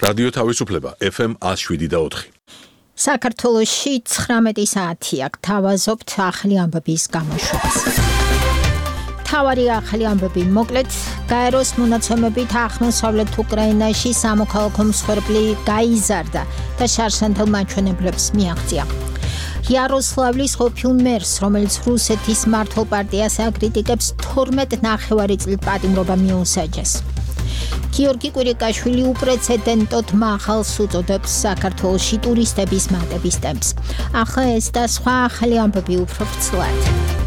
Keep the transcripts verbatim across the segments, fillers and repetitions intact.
რადიო თავისუფლება ეფ ემ one oh seven და four. საქართველოში ცხრამეტი საათი აქ თავაზობთ ახალი ამბების გამოშვებას. თავარი ახალი ამბები მოკლედ გაეროს მონაცემებით აღმოსავლეთ უკრაინაში სამოქალაქო მსხვერპლი გაიზარდა და შარშანთელ მაჩვენებლებს მიაღწია. იაროსლავლის ყოფილ მერს, რომელიც რუსეთის მართლ პარტიას აკრიტიკებს, თორმეტ ნახევარი წლით პატიმრობა მიუსაჯეს. გიორგი კვირიკაშვილი უპრეცედენტოდ მაღალს უწოდებს საქართველოში ტურისტების მატების ტემპს. ახლა ეს და სხვა ახალი ამბები უფრო ვრცლად.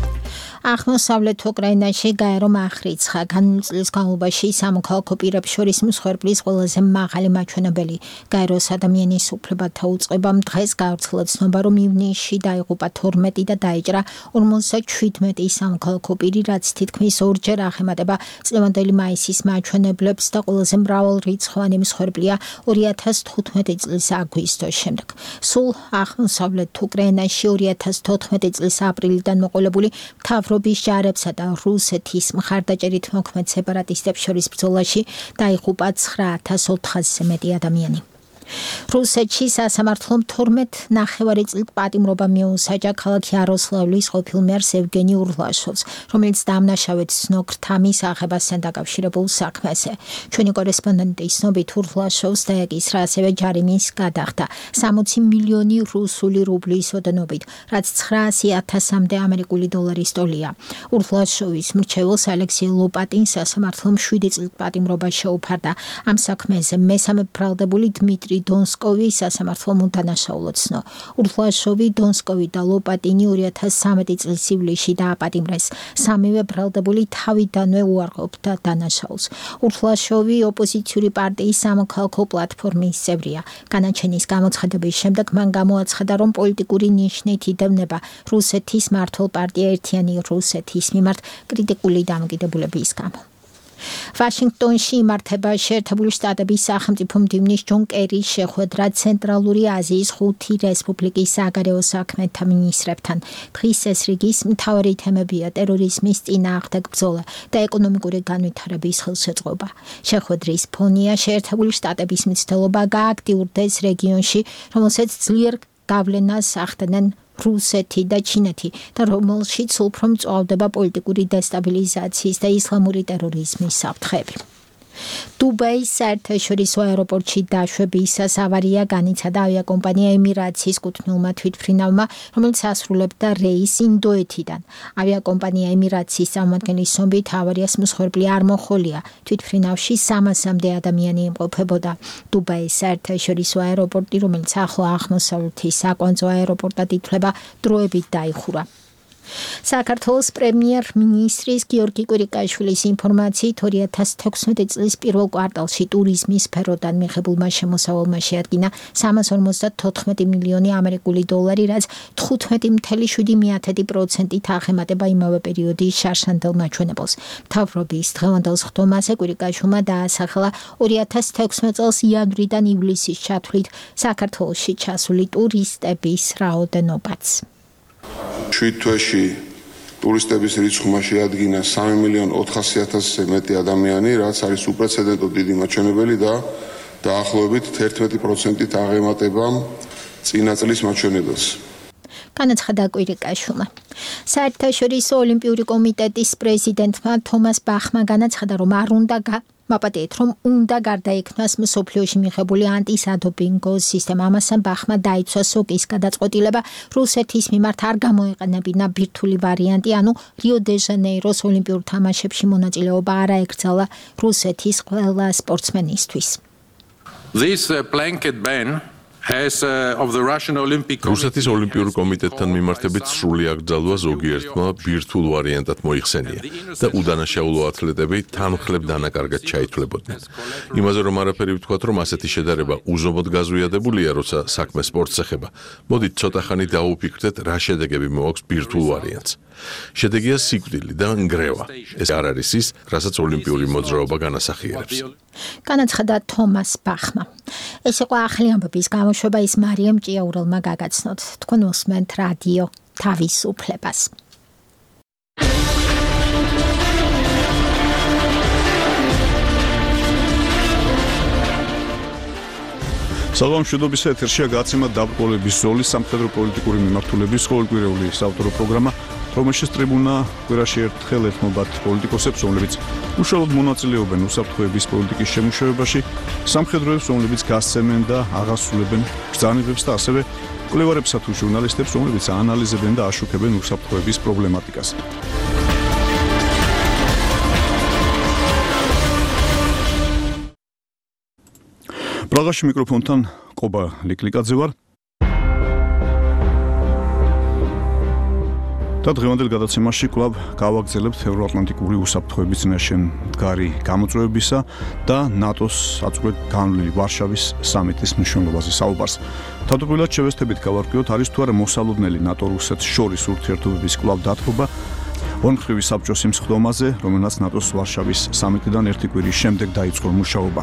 აღმოსავლეთ უკრაინაში გაერომ აღრიცხა განვლილი წლის განმავლობაში სამოქალაქო პირებს შორის მსხვერპლის ყველაზე მაღალი მაჩვენებელი. გაეროს ადამიანის უფლებათა უწყებამ დღეს გავრცელა ცნობა, რომ ივნისში დაიღუპა თორმეტი და დაიჭრა ორმოცდაშვიდმეტი სამოქალაქო პირი, რაც თითქმის ორჯერ აღემატება წლევანდელი მაისის მაჩვენებლებს და ყველაზე მრავალრიცხოვანი მსხვერპლია ორი ათას თხუთმეტი წლის აგვისტოს შემდეგ. სულ აღმოსავლეთ უკრაინაში ორი ათას თოთხმეტი წლის აპრილიდან მოყოლებული მთავრობის ჯარებსა და რუსეთის მხარდაჭერით მოქმედ სეპარატისტებს შორის ბრძოლაში დაიღუპა ცხრა ათას ოთხასზე მეტი ადამიანი. რუსეთში სასამართლომ თორმეტ ნახევარი წლით პატიმრობა მიუსაჯა ქალაქ იაროსლავლის ყოფილ მერს ევგენი ურლაშოვს, რომელიც დამნაშავედ ცნო ქრთამის აღებასთან დაკავშირებულ საქმეზე. ჩვენი კორესპონდენტის ცნობით ურლაშოვს დაეკისრა ასევე ჯარიმის გადახდა სამოცი მილიონი რუსული რუბლის ოდენობით, რაც ცხრაასი ათასამდე ამერიკული დოლარის ტოლია. ურლაშოვის მრჩეველს ალექსეი ლოპატინს სასამართლომ შვიდი წლით პატიმრობა შეუფარდა. ამ საქმეზე მესამე ბრალდებული დმიტრი დონსკოვი სასამართლომ უდანაშაულოდ ცნო. ურლაშოვი, დონსკოვი და ლოპატინი ორი ათას სამეტი წლის ივლისში დააპატიმრეს. სამივე ბრალდებული თავიდანვე უარყოფდა დანაშაულს. ურლაშოვი ოპოზიციური პარტიის სამოქალაქო პლატფორმის წევრია. განაჩენის გამოცხადების შემდეგ მან გამოაცხადა, რომ პოლიტიკური ნიშნით იდევნება რუსეთის მართლ პარტია ერთიანი რუსეთის მიმართ კრიტიკული დამოკიდებულების გამო. ვაშინგტონში იმართება შეერთებული შტატების სახელმწიფო მდივნის ჯონ კერის შეხვედრა ცენტრალური აზიის ხუთი რესპუბლიკის საგარეო საქმეთა მინისტრებთან. დღის ეს რიგის მთავარი თემებია ტერორიზმის წინააღმდეგ ბრძოლა და ეკონომიკური განვითარების ხელშეწყობა. შეხვედრის ფონია შეერთებული შტატების მცდელობა გააქტიურდეს რეგიონში, რომელსაც ძლიერ გავლენას ახდენენ რუსეთი და ჩინეთი და რომელშიც უფრო მწვავდება პოლიტიკური დესტაბილიზაციის და ისლამური ტერორიზმის საფრთხეები. დუბაის საერთაშორისო აეროპორტში დაშვებისას ავარია განიცადა ავიაკომპანია ემირატსის კუთვნილმა თვითმფრინავმა, რომელიც ასრულებდა რეისს ინდოეთიდან. ავიაკომპანია ემირატსის წარმომადგენლის ცნობით ავარიას მსხვერპლი არ მოჰყოლია. თვითმფრინავში სამასამდე ადამიანი იმყოფებოდა. დუბაის საერთაშორისო აეროპორტი, რომელიც ახლო აღმოსავლეთის საკვანძო აეროპორტად ითვლება, დროებით დაიხურა. საქართველოს პრემიერ-მინისტრის გიორგი კვირიკაშვილის ინფორმაციით ორი ათას თექვსმეტი წლის პირველ კვარტალში ტურიზმის სფეროდან მიღებულმა შემოსავალმა შეადგინა სამას ორმოცდათოთხმეტი მილიონი ამერიკული დოლარი, რაც თხუთმეტი მცდელობა შვიდი პროცენტით აღემატება იმავე პერიოდის შარშანთელ მაჩვენებელს. მთავრობის დღევანდელ სხდომაზე კვირიკაშვილმა დაასახელა ორი ათას თექვსმეტ წელს იანვრიდან ივლისის ჩათვლით საქართველოში ჩასული ტურისტების რაოდენობაც. შვიდ თვეში ტურისტების რიცხვმა შეადგინა სამი მილიონი ოთხასი ათასზე მეტი ადამიანი, რაც არის უპრეცედენტოდ დიდი მაჩვენებელი და დაახლოებით თერთმეტი პროცენტით აღემატება წინა წლის მაჩვენებელს. განაცხადა კვირიკაშვილმა. საერთაშორისო ოლიმპიური კომიტეტის პრეზიდენტმა თომას ბახმა განაცხადა, რომ არ უნდა მაპატიეთ, რომ უნდა გარდაექმნას მსოფლიოში მიღებული ანტისადოპინგო სისტემა. ამასთან ბახმა დაიცვა სოკის გადაწყვეტილება რუსეთის მიმართ არ გამოეყენებინა ბირთვული ვარიანტი, ანუ რიო-დე-ჟანეიროს ოლიმპიურ თამაშებში მონაწილეობა არ აეკრძალა რუსეთის ყველა სპორტსმენისთვის. This uh, blanket ban has uh, of the Russian Olympic რუსეთის ოლიმპიურ კომიტეტთან მიმართებით სრული აკრძალვა ზოგიერთმა ბირთვულ ვარიანტად მოიხსენია და უდანაშაულო ათლეტები თანმხლებ დანაკარგად ჩაითვლებოდნენ. იმაზე რომ არაფერი ვთქვათ, რომ ასეთი შედარება უზომოდ გაზვიადებულია, როცა საქმე სპორტს ეხება. მოდით ცოტა ხანი დაუფიქრდეთ, რა შედეგები მოაქვს ბირთვულ ვარიანტს. შედეგია სიკვდილი და ნგრევა. ეს არ არის ის, რასაც ოლიმპიური მოძრაობა განასახიერებს. განაცხადა თომას ბახმა. ეს იყო ახალი ამბების გამოშვება, ის მარიამ ჭიაურელმა გაგაცნოთ. თქვენ უსმენთ რადიო თავისუფლებას. საგამშვიდობისა ეთერშია გაცემა დაბრკოლების ზოლის სამხედრო პოლიტიკური მიმართულების ყოველკვირეული საავტორო პროგრამა, რომელშიც ტრიბუნა კვირაში ერთხელ ეთმობათ პოლიტიკოსებს, რომლებიც უშუალოდ მონაწილეობენ უსაფრთხოების პოლიტიკის შემუშავებაში, სამხედროებს, რომლებიც გასცემენ და აღასრულებენ ბრძანებებს და ასევე კვლევარებსა თუ ჟურნალისტებს, რომლებიც აანალიზებენ და აშუქებენ უსაფრთხოების პრობლემატიკას. პრაღაში მიკროფონთან კობა ლიკლიკაძე ვარ. და დღევანდელ გადაცემაში კვლავ გავაგრძელებთ ევროატლანტიკური უსაფრთხოების წინაშე მდგარი გამოწვევებისა და ნატოს აწყვეტ განვლილი ვარშავის სამიტის მნიშვნელობაზე საუბარს. თავდაპირველად შევესწრებით გავარკვიოთ, არის თუ არა მოსალოდნელი ნატო-რუსეთს შორის ურთიერთობების კვლავ დათბობა ორმხრივი საბჭოს იმ სხდომაზე, რომელსაც ნატოს ვარშავის სამიტიდან ერთი კვირის შემდეგ დაიწყო მუშაობა.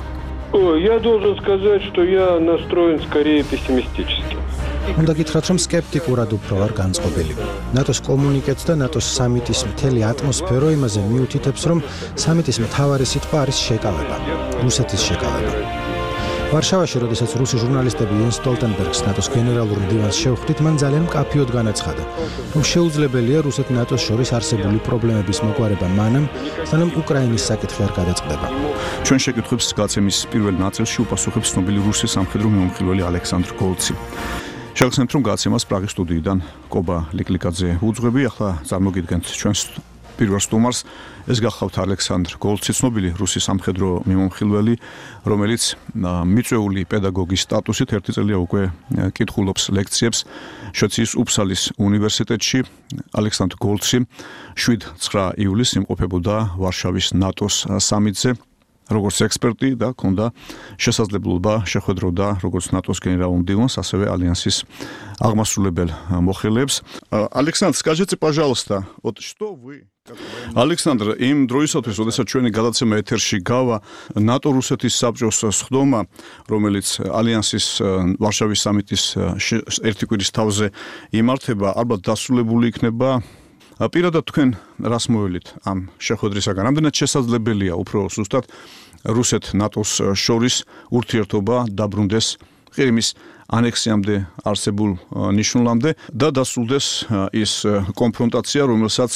Я должен сказать, что я настроен скорее пессимистически. უნდა გითხრათ, რომ სკეპტიკურად უფრო ვარ განწყობილი. ნატოს კომუნიკეტს და ნატოს სამიტის მთელი ატმოსფერო იმაზე მიუთითებს, რომ სამიტის მთავარი სიტყვა არის შეკავება, რუსეთის შეკავება. ვარშავაში, როდესაც რუსი ჟურნალისტები იენს სტოლტენბერგს ნატოს გენერალურ მდივანს შევხვდით, მან ძალიან მკაფიოდ განაცხადა, რომ შეუძლებელია რუსეთ-ნატოს შორის არსებული პრობლემების მოგვარება მანამ, სანამ უკრაინის საკითხი არ გადაწყდება. ჩვენ შეკითხვებს გაცემის პირველ ნაწილში უპასუხებს ცნობილი რუსი სამხედრო მიმომხილველი ალექსანდრ გოლცი. შევხსენებთ, რომ გაცემას პრაღის სტუდიიდან კობა ლიკლიკაძე უძღვები. ახლა წარმოგიდგენთ ჩვენს პირველ სტუმარს. ეს გახლავთ ალექსანდრ გოლცი, ცნობილი რუსი სამხედრო მიმომხილველი, რომელიც მიწვეული პედაგოგის სტატუსით ერთი წელია უკვე კითხულობს ლექციებს შვეიცარიის უფსალის უნივერსიტეტში. ალექსანდრ გოლცი შვიდ ცხრა ივლისს იმყოფებოდა ვარშავის ნატოს სამიტზე როგორც ექსპერტი და ჰქონდა შესაძლებლობა შეხვედროდა როგორც ნატოს გენერალურ მდივანს, ასევე ალიანსის აღმასრულებელ მოხელეებს. Александр, скажите, пожалуйста, вот что вы Александр, იმ დროისათვის, როდესაც ჩვენი გადაცემა ეთერში გავა, ნატო-რუსეთის საბჭოს სხდომა, რომელიც ალიანსის ვარშავის სამიტის ერთი კვირის თავზე იმართება, ალბათ დასრულებული იქნება. პირადად თქვენ რას მოველით ამ შეხვედრისაგან? რამდენად შესაძლებელია უფრო ზუსტად რუსეთ-ნატოს შორის ურთიერთობა დაბრუნდეს ყირიმის ანექსიამდე არსებულ ნიშნულამდე და დასრულდეს ის კონფრონტაცია, რომელსაც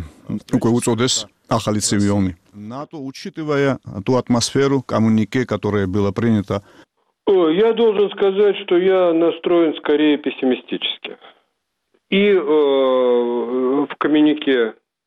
უკვე უწოდეს ახალი цивil ომი. НАТО, учитывая ту атмосферу, коммюнике, которое было принято. Я должен сказать, что я настроен скорее пессимистически. И э, в коммюнике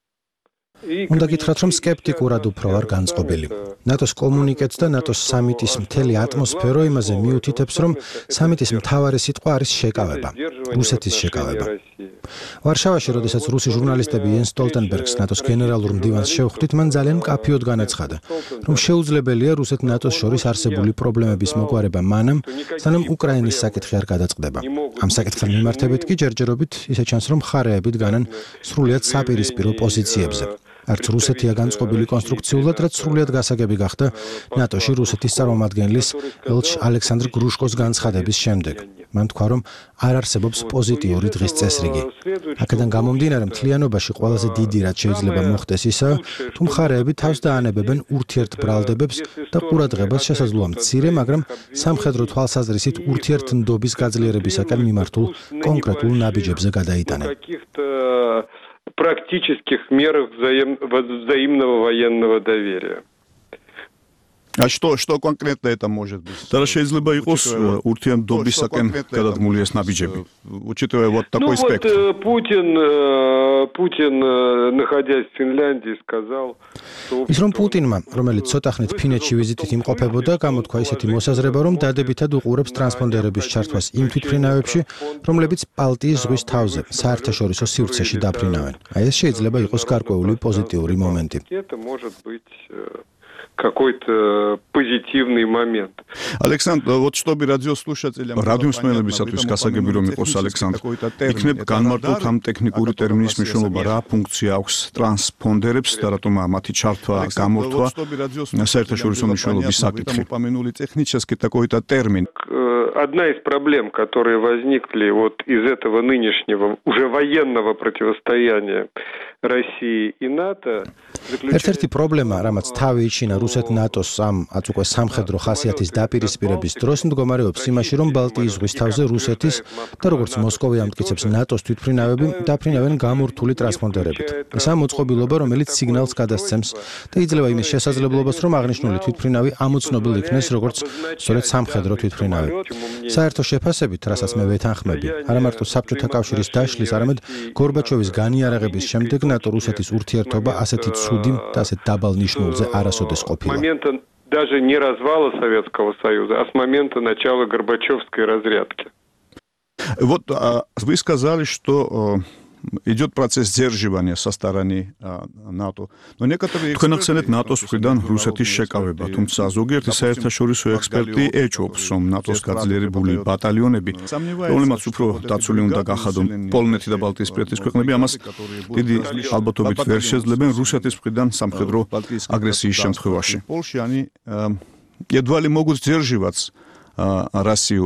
უნდა გითხრათ, რომ სკეპტიკურად უფრო ვარ განწყობილი. ნატოს კომუნიკეტს და ნატოს სამიტის მთელი ატმოსფერო იმაზე მიუთითებს, რომ სამიტის მთავარი სიტყვა არის შეკავება, რუსეთის შეკავება. ვარშავაში, როდესაც რუსი ჟურნალისტები იენს სტოლტენბერგს ნატოს გენერალურ მდივანს შევხვდით, მან ძალიან მკაფიოდ განაცხადა, რომ შეუძლებელია რუსეთ-ნატოს შორის არსებული პრობლემების მოგვარება მანამ, სანამ უკრაინის საკითხი არ გადაწყდება. ამ საკითხთან მიმართებით კი ჯერჯერობით ისე ჩანს, რომ მხარეები დგანან სრულიად საპირისპირო პოზიციებზე. არც რუსეთია განწყობილი კონსტრუქციულად, რაც სრულიად გასაგები გახდა ნატოში რუსეთის წარმომადგენლის ელჩ ალექსანდრ გრუშკოს განცხადების შემდეგ. მან თქვა, რომ არ არსებობს პოზიტიური დღის წესრიგი. აქედან გამომდინარე, მთლიანობაში ყველაზე დიდი რაც შეიძლება მოხდეს ისაა, თუ მხარეები თავს დაანებებენ ურთიერთბრალდებებს და ყურადღებას შესაძლოა მცირე, მაგრამ სამხედრო თვალსაზრისით ურთიერთნდობის გაძლიერებისაკენ მიმართულ კონკრეტულ ნაბიჯებზე გადაიტანენ. практических мерах взаим, взаимного военного доверия. А что, что конкретно это может быть? Тогда შეიძლება იყოს ურთიერთობისაკენ გადადგმული ეს ნაბიჯები, учитывая вот такой спектр. Ну вот Путин, Путин, находясь в Финляндии, сказал, что ის რომ პუტინმა, რომელიც ცოტა ხნით ფინეთში ვიზიტით იმყოფებოდა, გამოთქვა ისეთი მოსაზრება, რომ დადებითად უყურებს ტრანსპონდერების ჩართვას იმ თვითმფრინავებში, რომლებიც ბალტიის ზღვის თავზე, საერთაშორისო სივრცეში დაფრინავენ. აი ეს შეიძლება იყოს გარკვეული პოზიტიური მომენტი. Это может быть какой-то позитивный момент. Александр, вот чтобы радиослушателям радиосმენელებისათვის გასაგები რომ იყოს ალექსანდრ, იქნებ განმარტოთ ამ ტექნიკური ტერმინის მნიშვნელობა, რა ფუნქცია აქვს ტრანსპონდერებს და რატომ მათი ჩართვა, გამორთვა საერთაშორისო მნიშვნელობის საკითხი. упомянули технически такой-то термин. Одна из проблем, которые возникли вот из этого нынешнего уже военного противостояния России и НАТО. ერთ-ერთი პრობლემა, რამაც თავი იჩინა რუსეთ-ნატოს ამ ათ უკვე სამხედრო ხასიათის დაპირისპირების დროს, მდგომარეობს იმაში, რომ ბალტიის ზღვის თავზე რუსეთის და როგორც მოსკოვი ამტკიცებს ნატოს თვითმფრინავები დაფრინავენ გამორთული ტრანსპონდერებით. ეს ამ მოწყობილობა, რომელიც სიგნალს გადასცემს და იძლევა იმის შესაძლებლობას, რომ აღნიშნული თვითმფრინავი ამოცნობილ იქნეს როგორც სწორედ სამხედრო თვითმფრინავი. საერთო შეფასებით, რასაც მე ვეთანხმები, არა მარტო საბჭოთა კავშირის დაშლის, არამედ გორბაჩოვის განიარაღების შემდეგ ნატო-რუსეთის ურთიერთობა ასეთი ცუდი და ასეთ დაბალ ნიშნულზე არასოდეს ყოფილა. Даже не развала Советского Союза, а с момента начала Горбачевской разрядки. Вот вы сказали, что идет процесс сдерживания со стороны НАТО. Но некоторые თქვენ ახსენეთ ნატოს მხრიდან რუსეთის შეკავება, თუმცა ზოგიერთი საერთაშორისო ექსპერტი ეჭვობს, რომ ნატოს გაძლიერებული ბატალიონები, რომლებმაც უფრო დაცული უნდა გახადონ პოლონეთი და ბალტიისპირეთის ქვეყნები, ამას დიდი ალბათობით ვერ შეძლებენ რუსეთის მხრიდან სამხედრო აგრესიის შემთხვევაში. Польша они едва ли могут сдерживать Россию.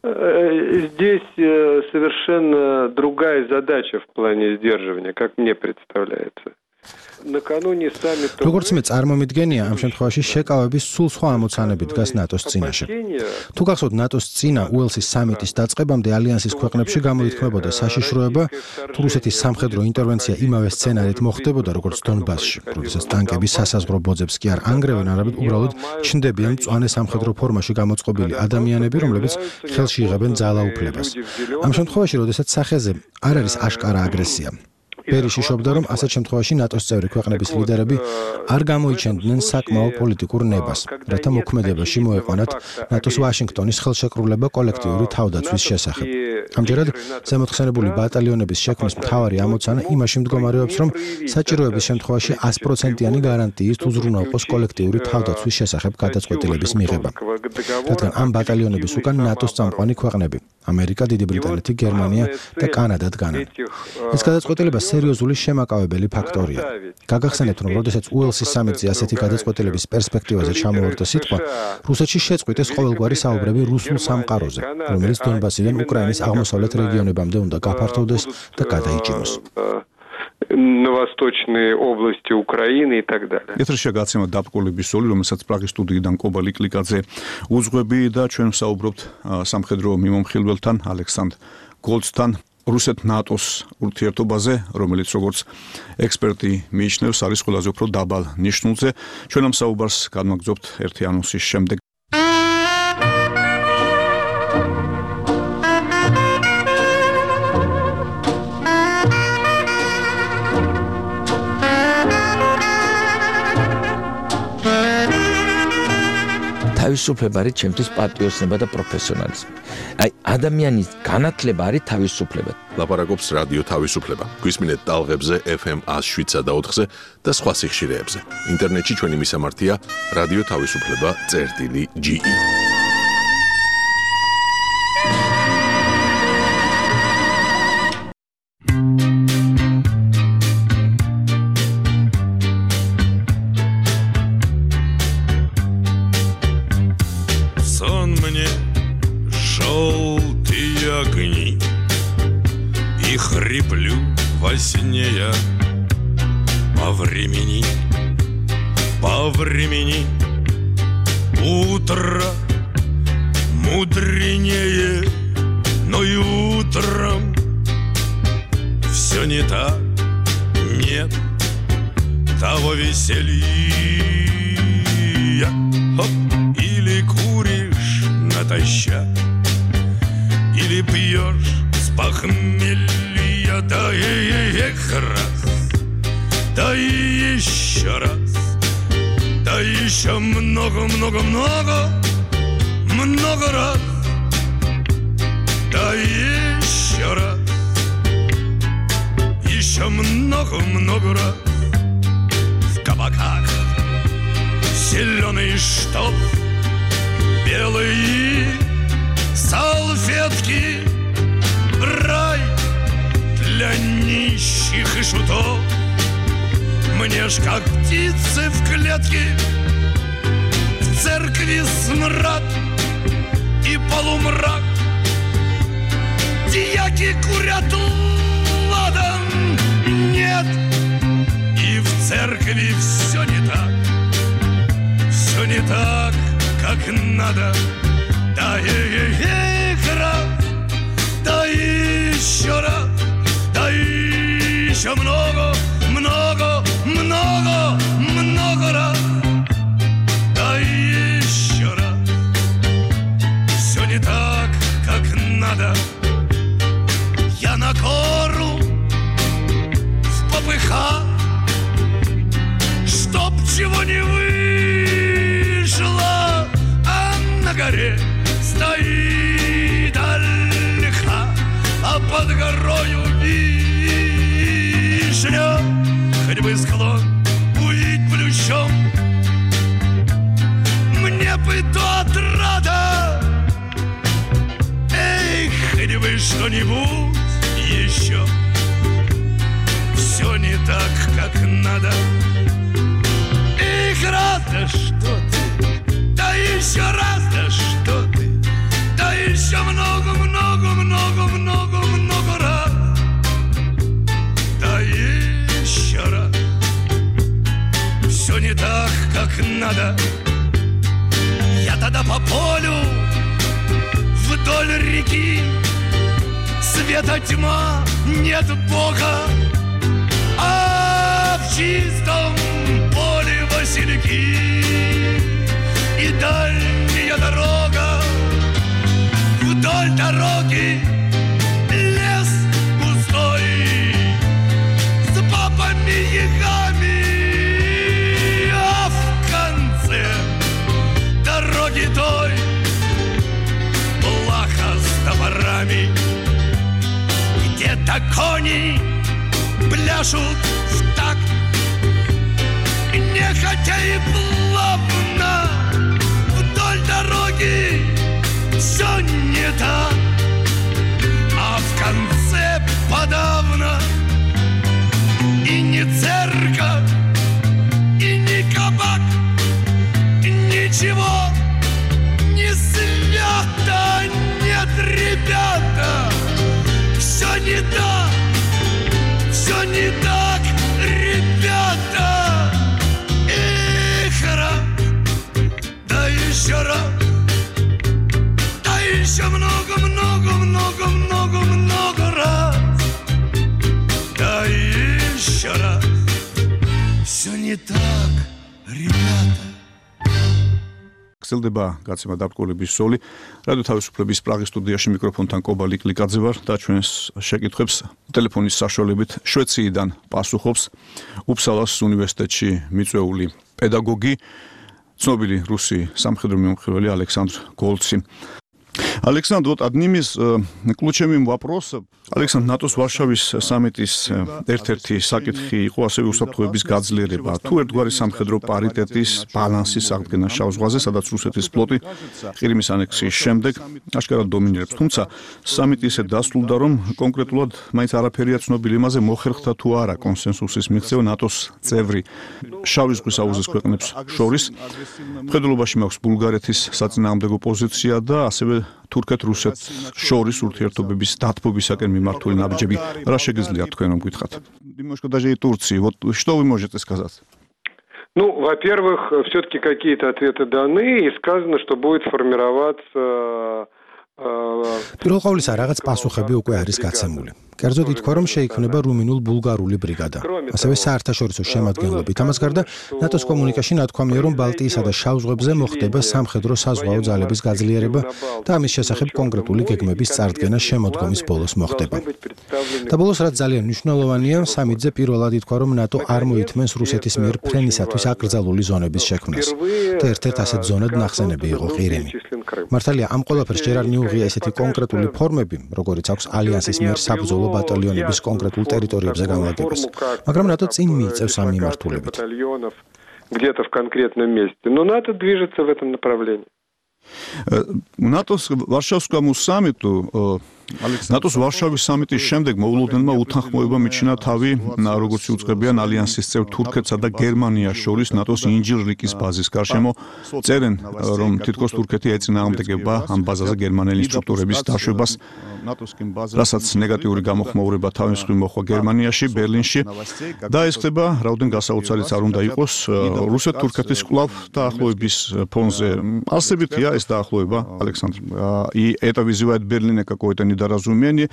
Здесь совершенно другая задача в плане сдерживания, как мне представляется. Накануне саммита როგორც მე წარმომიდგენია, ამ შემთხვევაში შეკავების სულ სხვა ამოცანები დგას ნატოს წინაშე. თუ გახსოვთ, ნატოს წინა უელსის სამიტის დაწყებამდე ალიანსის ქვეყნებში გამოითქმებოდა საშიშროება, თუ რუსეთის სამხედრო ინტერვენცია იმავე სცენარით მოხდებოდა, როგორც დონბასში, როდესაც ტანკები სასაზღვრო ბოძებს კი არ ანგრევენ, არამედ უბრალოდ ჩნდებიან მწვანე სამხედრო ფორმაში გამოწყობილი ადამიანები, რომლებიც ხელში იღებენ ძალაუფლებას. ამ შემთხვევაში, როდესაც სახეზე არ არის აშკარა აგრესია, პერი შიშობდა, რომ ასეთ შემთხვევაში ნატოს წევრი ქვეყნების ლიდერები არ გამოიჩენდნენ საკმაო პოლიტიკურ ნებას, რათა მოქმედებაში მოეყვანათ ნატოს ვაშინგტონის ხელშეკრულება კოლექტიური თავდაცვის შესახებ. ამჯერად ზემოთხსენებული ბატალიონების შექმნის მთავარი ამოცანა იმაში მდგომარეობს, რომ საჭიროების შემთხვევაში sto პროცენტიანი გარანტიის უზრუნველყოს კოლექტიური თავდაცვის შესახებ გადაწყვეტილების მიღება. რადგან ამ ბატალიონების უკან ნატოს წამყვანი ქვეყნები, ამერიკა, დიდი ბრიტანეთი, გერმანია და კანადა დგანან. ეს გადაწყვეტილება სერიოზული შემაკავებელი ფაქტორია. გაგახსენებთ, რომ როდესაც უელსის სამიტზე ასეთი გადაწყვეტილების პერსპექტივაზე ჩამოვარდა სიტყვა, რუსეთში შეწყვიტეს ყოველგვარი საუბრები რუსულ სამყაროზე, რომელიც დონბასიდან უკრაინის აღმოსავლეთ რეგიონებამდე უნდა გაფართოვდეს და გადაიჭიმოს. на восточные области Украины и так далее. ეთერში გაცემა დაბკოლების სოლი, რომელსაც პრაღის სტუდიიდან კობა ლიკლიკაძე უძღვები და ჩვენ ვსაუბრობთ სამხედრო მიმომხილველთან ალექსანდრ გოლცთან რუსეთ-ნატოს ურთიერთობაზე, რომელიც როგორც ექსპერტი მიიჩნევს, არის ყველაზე უფრო დაბალ ნიშნულზე. ჩვენ ამ საუბარს განვაგრძობთ ერთი ანონსის შემდეგ. თავისუფლება არის ჩემთვის პატრიოტიზმი და პროფესიონალიზმი. აი, ადამიანის განათლება არის თავისუფლება. ლაპარაკობს რადიო თავისუფლება. გვისმინეთ ტალღებზე ეფ ემ one oh seven point four-ზე და სხვა სიხშირეებზე. ინტერნეტში ჩვენი მისამართია რადიო თავისუფლება წერტილი ჯი ი. Хриплю во сне я по времени, по времени. Утро мудренее, но и утром все не так, нет того веселья. Хоп, или куришь натощак, или пьешь с похмелья, да и эх раз, да и еще раз, да еще много-много-много, много раз, да еще раз, еще много-много раз. В кабаках зеленый штоп, белые салфетки, рай для нищих и шутов. Мне ж как птицы в клетке, в церкви смрад и полумрак. Дьяки курят ладан, нет, и в церкви все не так, все не так, как надо. Да еще раз, да еще раз, да еще много, много, много, много раз. Да еще раз, все не так, как надо. Я на гору в попыхах, чтоб чего не вышло, а на горе стоит ольха, а под горою вишня. Хоть бы склон увидеть плющом, мне бы то отрада. Эй, хоть бы что-нибудь еще. Все не так, как надо. Эх, раз, да что ты, да еще раз, да что ты, да еще много, много, много, много, много раз. Да еще раз. Все не так, как надо. Я тогда по полю вдоль реки, света тьма, нет Бога, а в чистом поле васильки и дальняя дорога. Вдоль дороги лес густой с бабами-ягами, а в конце дороги той плаха с топорами. Где-то кони пляшут в такт, нехотя и плавно. Вдоль дороги все не так, а в конце подавно и не церковь, и не кабак, ничего не свято. Нет, ребята, все не так, все не так, ребята. Эх, раз, да еще раз, да еще много, много, много, много, много раз. Да еще раз, все не так, ребята. გრძელდება გაცემა დაბრძოლების სოლი. რადიო თავისუფლების პრაღის სტუდიაში მიკროფონთან კობა ლიკლიკაძე ვარ და ჩვენს შეკითხვებს ტელეფონის საშუალებით შვეციიდან პასუხობს უფსალას უნივერსიტეტში მიწვეული პედაგოგი, ცნობილი რუსი სამხედრო მიმოხილველი ალექსანდრ გოლცი. Александр, вот одним из э, ключевых вопросов Александр ნატოს ვარშავის სამიტის ერთ-ერთი საკითხი იყო ასევე უსაფრთხოების გაძლიერება. თუ ერთგვარი სამხედრო პარიტეტის ბალანსის აღდგენა შავ ზღვაზე, სადაც რუსეთის ფლოტი ყირიმის ანექსიის შემდეგ აშკარად დომინირებს. თუმცა სამიტი ისე დასრულდა, რომ კონკრეტულად მაინც არაფერია ცნობილი იმაზე, მოხერხდა თუ არა კონსენსუსის მიღწევა ნატოს წევრი შავი ზღვის აუზის ქვეყნებს შორის. მხედველობაში მაქვს ბულგარეთის საწინააღმდეგო პოზიცია და ასევე თურქეთ-რუსეთს შორის ურთიერთობების დათბობისაკენ მიმართული ნაბიჯები. Რა შეგიძლია თქვენ რომ გითხრათ? Немножко даже и Турции. Вот что вы можете сказать? Ну, во-первых, все-таки какие-то ответы даны и сказано, что будет формироваться პირველ ყოვლისა რაღაც პასუხები უკვე არის გაცემული. კერძოდ ითქვა, რომ შეიქმნება რუმინულ-ბულგარული ბრიგადა. ასევე საერთაშორისო შემადგენლობით. ამას გარდა ნატოს კომუნიკაში ნათქვამია, რომ ბალტიისა და შავ ზღვებზე მოხდება სამხედრო საზღვაო ძალების გაძლიერება და ამის შესახებ კონკრეტული გეგმების წარდგენა შემოდგომის ბოლოს მოხდება. და ბოლოს რაც ძალიან მნიშვნელოვანია, სამიტზე პირველად ითქვა, რომ ნატო არ მოითმენს რუსეთის მიერ ფრენისათვის აკრძალული ზონების შექმნას. და ერთ-ერთ ასეთ ზონად ნახსენები იყო ყირიმი. მართალია, ამ ყველაფერს ჯერ არ მიუღია ესეთი კონკრეტული ფორმები, როგორიც აქვს ალიანსის მიერ საბრძოლო ბატალიონების კონკრეტულ ტერიტორიებზე განლაგებას. მაგრამ ნატო წინ მიიწევს ამ მიმართულებით. Где-то в конкретном месте. Но НАТО движется в этом направлении. ნატოს ვარშავსკому სამიტу ნატოს ვარშავის სამიტის შემდეგ მოულოდნელმა უთანხმოება მიჩინა თავი, როგორც იუწყებიან ალიანსის წევრ თურქეთსა და გერმანიას შორის ნატოს ინჯილრიკის ბაზის გარშემო. წერენ, რომ თითქოს თურქეთი ეწინააღმდეგება ამ ბაზაზე გერმანელი ინსტრუქტორების დაშვებას, რასაც ნეგატიური გამოხმაურება თავის მხრივ მოხდა გერმანიაში, ბერლინში და ეს ხდება, რაოდენ გასაოცარიც არ უნდა იყოს, რუსეთ-თურქეთის კვლავ დაახლოების фонзе. Არსებითია ეს დაახლოება, ალექსანდრ. И это вызывает в Берлине какое-то недоразумение.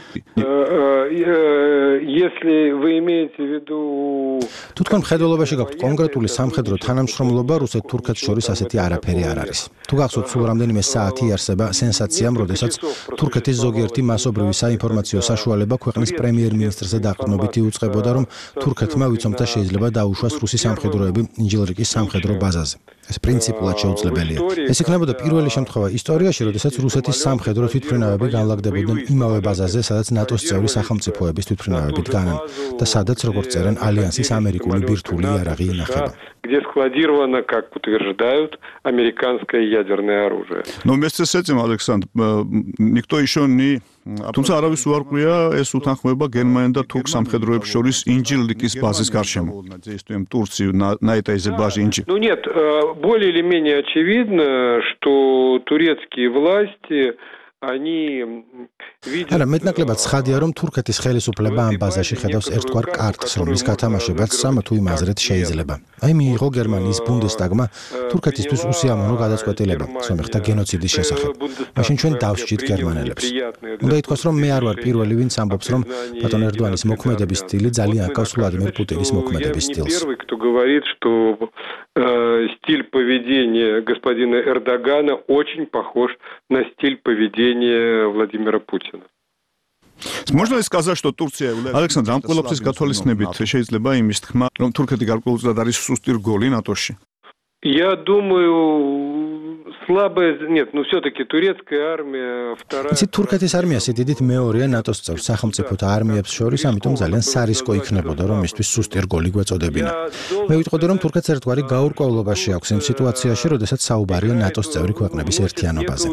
Если вы имеете в виду თუ თქვენ მხედველობაში გაქვთ კონკრეტული სამხედრო თანამშრომლობა რუსეთ-თურქეთს შორის ასეთი არაფერი არ არის. თუ გახსოვთ, სულ რამდენიმე საათი იარსება სენსაციამ, როდესაც თურქეთის ზოგიერთი მასობრივი საინფორმაციო საშუალება ქვეყნის პრემიერ-მინისტრზე დაყრდნობით იუწყებოდა, რომ თურქეთმა ვიცომთა შეიძლება დაუშვას რუსი სამხედროები ინჯილრიკის სამხედრო ბაზაზე. ეს პრინციპულად შეუძლებელია. ეს იქნებოდა პირველი შემთხვევა ისტორიაში, როდესაც რუსეთის სამხედრო თვითმფრინავები განლაგდებოდნენ იმავე ბაზაზე, სადაც ნატოს წევრი სახელმწიფოების თვითმფრინავები დგანან და სადაც, როგორც წერენ, ალიანსის ამერიკული ბირთვული იარაღი ინახება. где складировано, как утверждают, американское ядерное оружие. Но вместе с этим, Александр, никто еще не თუმცა არავის უარყვია ეს უთანხმოება გერმანიასა და თურქ სამხედროებს შორის ინჯილრიკის ბაზის გარშემო. Турцию на на этой же базе инжир. Ну нет, более или менее очевидно, что турецкие власти они видят. არა, მეტნაკლებად ცხადია, რომ თურქეთის ხელისუფლება ამ ბაზაში ხედავს ერთგვარ კარტს, რომლის გათამაშებაც სამ თუ იმ აზრით შეიძლება. აი მიიღო გერმანიის ბუნდესტაგმა თურქეთისთვის უსიამოვნო გადაწყვეტილება, სომეხთა გენოციდის შესახებ. მაშინ ჩვენ დავსჯით გერმანელებს. უნდა ითქვას, რომ მე არ ვარ პირველი, ვინც ამბობს, რომ ბატონ ერდოანის მოქმედების სტილი ძალიან აკავს ვლადიმერ პუტინის მოქმედების სტილს. Первый, кто говорит, что стиль поведения господина Эрдогана очень похож на стиль поведения Владимира Путина. Можно ли сказать, что Турция является Александр, ამ ყველაფრის გათვალისწინებით შეიძლება იმის თქმა, რომ თურქეთი გარკვეულწილად არის სუსტი რგოლი ნატოში? Я думаю, слабая, нет, ну все-таки турецкая армия вторая. იცით, თურქეთის არმია სიდიდით მეორეა ნატოს წევრ სახელმწიფოთა არმიებს შორის, ამიტომ ძალიან სარისკო იქნებოდა, რომ მისთვის სუსტი რგოლი გვეწოდებინა. მე ვიტყოდი, რომ თურქეთს ერთგვარი გაურკვევლობაში აქვს იმ სიტუაციაში, როდესაც საუბარია ნატოს წევრი ქვეყნების ერთიანობაზე.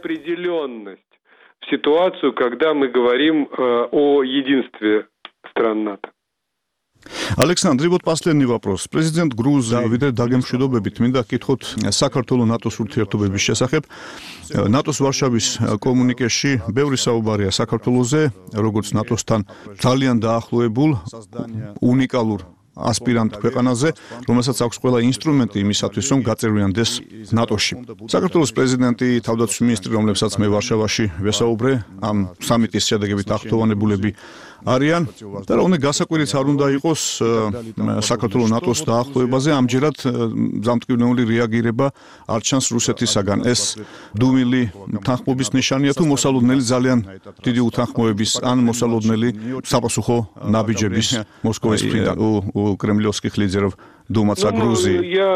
Ситуацию, когда мы говорим о единстве стран НАТО. Александр, вот последний вопрос. Президент Грузии Давид Дагемშვიდობებით მინდა გითხოთ საქართველოს ნატოს ურთიერთობების შესახებ. ნატოს ვარშავის კომუნიკეში ბევრი საუბარია საქართველოზე, როგორც ნატოსთან ძალიან დაახლოებულ უნიკალურ ასპირანტ ქვეყანაზე, რომელსაც აქვს ყველა ინსტრუმენტი იმისათვის, რომ გაწევრიანდეს ნატოში. საქართველოს პრეზიდენტი, თავდაცვის მინისტრი, რომლებსაც მე ვარშავაში ვესაუბრე, ამ სამიტის შედეგებით ახტოვანებულები არიან და რა უნდა გასაკვირიც არ უნდა იყოს საქართველოს ნატოს დაახლოებაზე, ამჯერად ზამთრიული რეაგირება არ ჩანს რუსეთისაგან. ეს დუმილი თანხმობის ნიშანია თუ მოსალოდნელი ძალიან დიდი უთანხმოების ან მოსალოდნელი საპასუხო ნაბიჯების მოსკოვის მხრიდან у кремлевских лидеров думаться о Грузии? Я,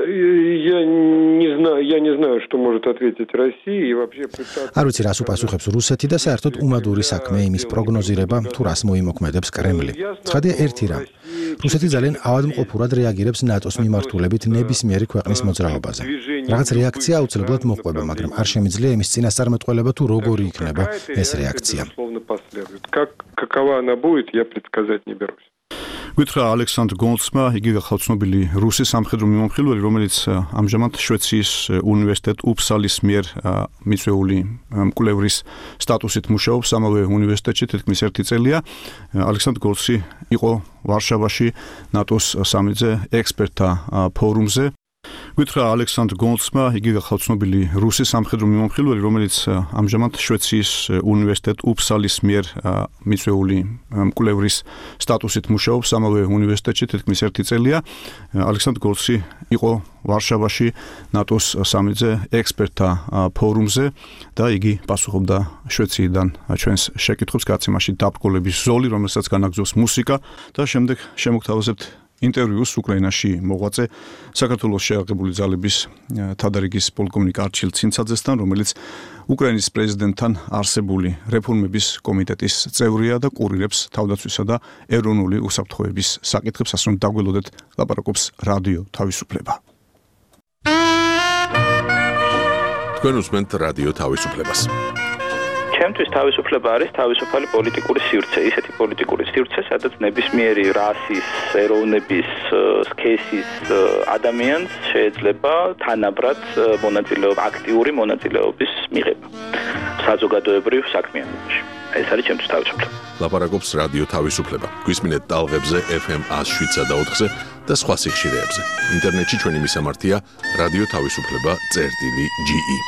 я, не знаю, я не знаю, что может ответить Россия и вообще представить. არ ვიცი, რას უპასუხებს რუსეთი და საერთოდ უმადური საქმე იმის პროგნოზირება, თუ რას მოიმოქმედებს კრემლი. ცხადია ერთი რამ. რუსეთი ძალიან ავადმყოფურად რეაგირებს ნატოს მიმართულებით ნებისმიერი ქვეყნის მოძრაობაზე. რაღაც რეაქცია აუცილებლად მოყვება, მაგრამ არ შემიძლია იმის წინასწარმეტყველება თუ როგორი იქნება ეს რეაქცია. Как какова она будет, я предсказать не берусь. გითხრა ალექსანდრ გოლცმა, იგი გახავთ ცნობილი რუსი სამხედრო მიმომხილველი, რომელიც ამჟამად შვეიცრიის უნივერსიტეტ უფსალის მიერ მიწვეული მკვლევრის სტატუსით მუშაობს ამავე უნივერსიტეტში თითქმის ერთი წელია. ალექსანდრ გოლცი იყო ვარშავაში ნატოს სამიტზე ექსპერტთა ფორუმზე. გითხრა ალექსანდრ გოლცმა, იგი გახავთ ცნობილი რუსი სამხედრო მიმომხილველი, რომელიც ამჟამად შვეიცრიის უნივერსიტეტ უფსალის მიერ მიწვეული მკვლევრის სტატუსით მუშაობს ამავე უნივერსიტეტში თითქმის ერთი წელია. ალექსანდრ გოლცი იყო ვარშავაში ნატოს სამიტზე ექსპერტთა ფორუმზე და იგი პასუხობდა შვეიციიდან ჩვენს შეკითხვებს გაცემაში დაბრკოლების ზოლი, რომელსაც განაგზობს მუსიკა და შემდეგ შემოგთავაზებთ ინტერვიუს უკრაინაში მოღვაწე საქართველოს შეერთებული ძალების თადარიგის პოლკოვნიკ არჩილ ცინცაძესთან, რომელიც უკრაინის პრეზიდენტთან არსებული რეფორმების კომიტეტის წევრია და კურირებს თავდაცვისა და ეროვნული უსაფრთხოების საკითხებს, ასე რომ დაგველოდეთ, ლაპარაკობს რადიო თავისუფლება. თქვენ უსმენთ რადიო თავისუფლებას. ჩემთვის თავისუფლება არის თავისუფალი პოლიტიკური სივრცე, ისეთი პოლიტიკური სივრცე, სადაც ნებისმიერი რასის, ეროვნების, სქესის ადამიანს შეიძლება თანაბრად მონაწილეობა, აქტიური მონაწილეობის მიღება საზოგადოებრივ საქმიანობაში. ეს არის ჩემთვის თავისუფლება. ლაპარაკობს რადიო თავისუფლება. გვისმინეთ ტალღებზე ეფ ემ one oh seven და ოთხზე და სხვა სიხშირეებზე. ინტერნეტში ჩვენი მისამართია რადიო თავისუფლება წერტილი ჯი ი.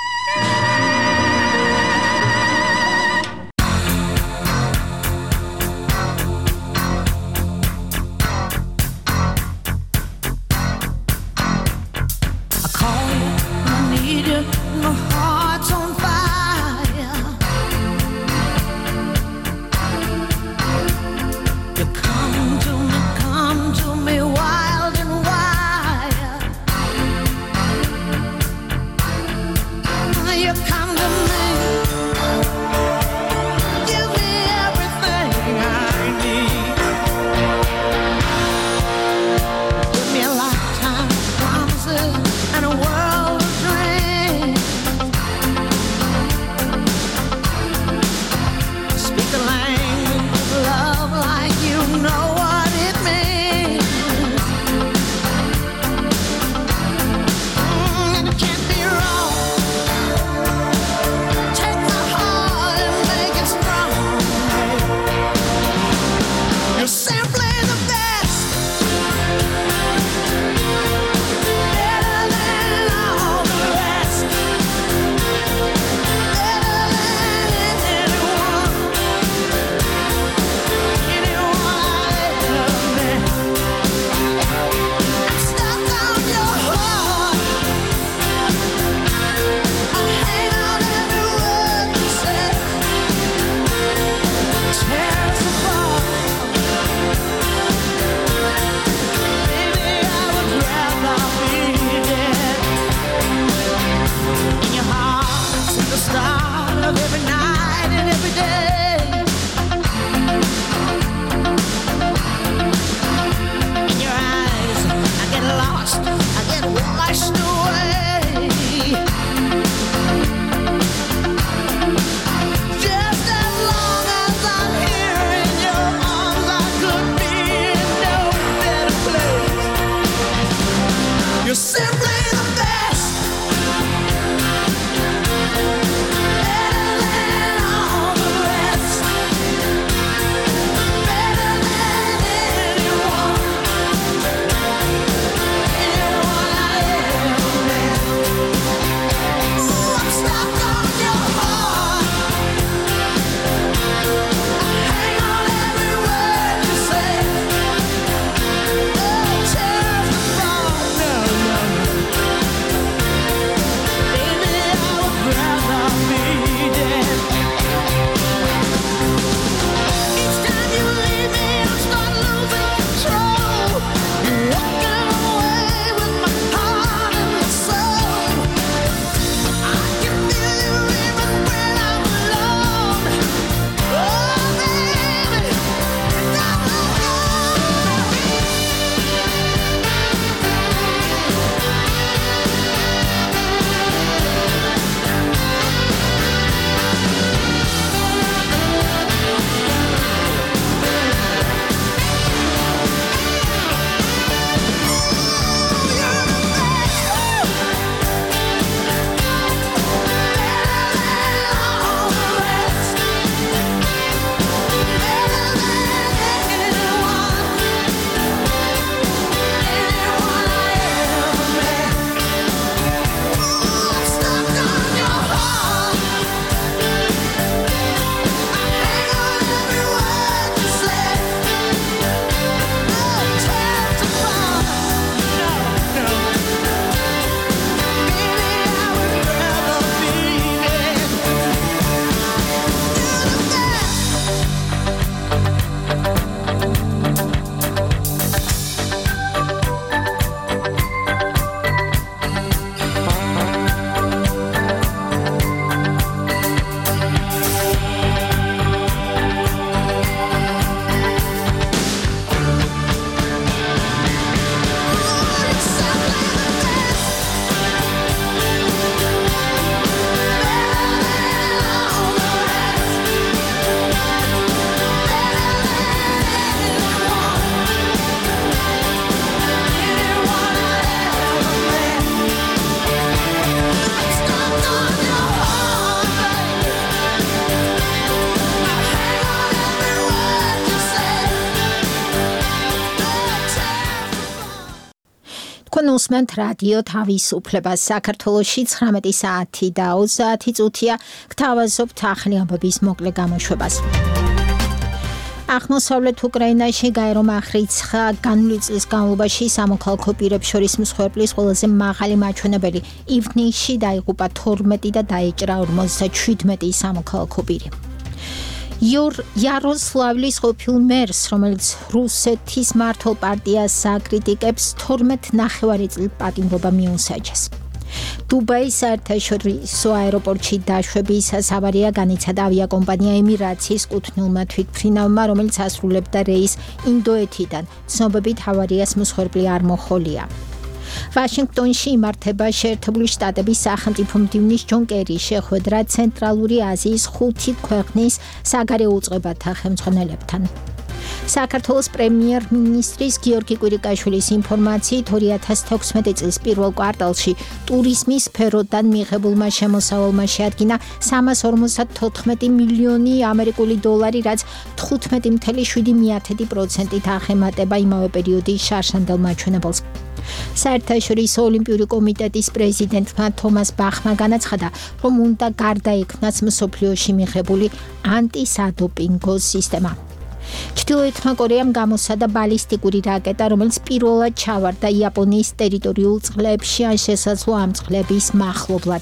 თქვენ უსმენთ რადიო თავისუფლებას. საქართველოში ცხრამეტი საათი და ოცდაათი წუთია. გთავაზობთ ახალი ამბების მოკლე გამოშვებას. აღმოსავლეთ უკრაინაში გაერო მახრიცხა განვლილი წლის განმავლობაში სამოქალაქო პირებს შორის მსხვერპლის ყველაზე მაღალი მაჩვენებელი. ივნისში დაიღუპა თორმეტი და დაიჭრა ორმოცდაშვიდმეტი სამოქალაქო პირი. იურ იაროსლავლის ყოფილ მერს, რომელიც რუსეთის მართლ პარტიას აკრიტიკებს, თორმეტ ნახევარი წლის პატიმრობა მიუსაჯეს. დუბაის საერთაშორისო აეროპორტში დაშვების ავარია განიცადა ავიაკომპანია ემირაცის კუთვნილმა თვითმფრინავმა, რომელიც ასრულებდა რეისს ინდოეთიდან. ცნობებით ავარიას მსხვერპლი არ მოჰყოლია. ვაშინგტონში იმართება შეერთებული შტატების სახელმწიფო მდივნის ჯონ კერის შეხვედრა ცენტრალური აზიის ხუთი ქვეყნის საგარეო უწყებათა ხელმძღვანელებთან. საქართველოს პრემიერ-მინისტრის გიორგი კვირიკაშვილის ინფორმაციით ორი ათას თექვსმეტი წლის პირველ კვარტალში ტურიზმის სფეროდან მიღებულმა შემოსავალმა შეადგინა სამას ორმოცდათოთხმეტი მილიონი ამერიკული დოლარი, რაც თხუთმეტი წამლ შვიდი პროცენტით აღემატება იმავე პერიოდის შარშანდელ მაჩვენებელს. საერთაშორისო ოლიმპიური კომიტეტის პრეზიდენტმა თომას ბახმა განაცხადა, რომ უნდა გარდაექმნას მსოფლიოში მიღებული ანტისადოპინგო სისტემა. ჩრდილოეთმა კორეამ გამოსცადა ბალისტიკური რაკეტა, რომელიც პირველად ჩავარდა იაპონიის ტერიტორიულ წყლებში ან შესაძლო ამ წყლების მახლობლად.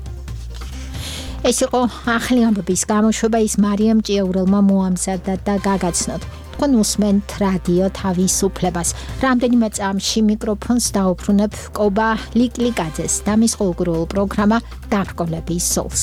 ეს იყო ახალი ამბების გამოშვება, ის მარიამ ჭიაურელმა მოამზადა და გაგაცნოთ. თქვენ უსმენთ რადიო თავისუფლებას. რამდენიმე წამში მიკროფონს დაუბრუნებ კობა ლიკლიკაძეს და მის ყოველკვირეულ პროგრამა დაბრკოლების სოლს.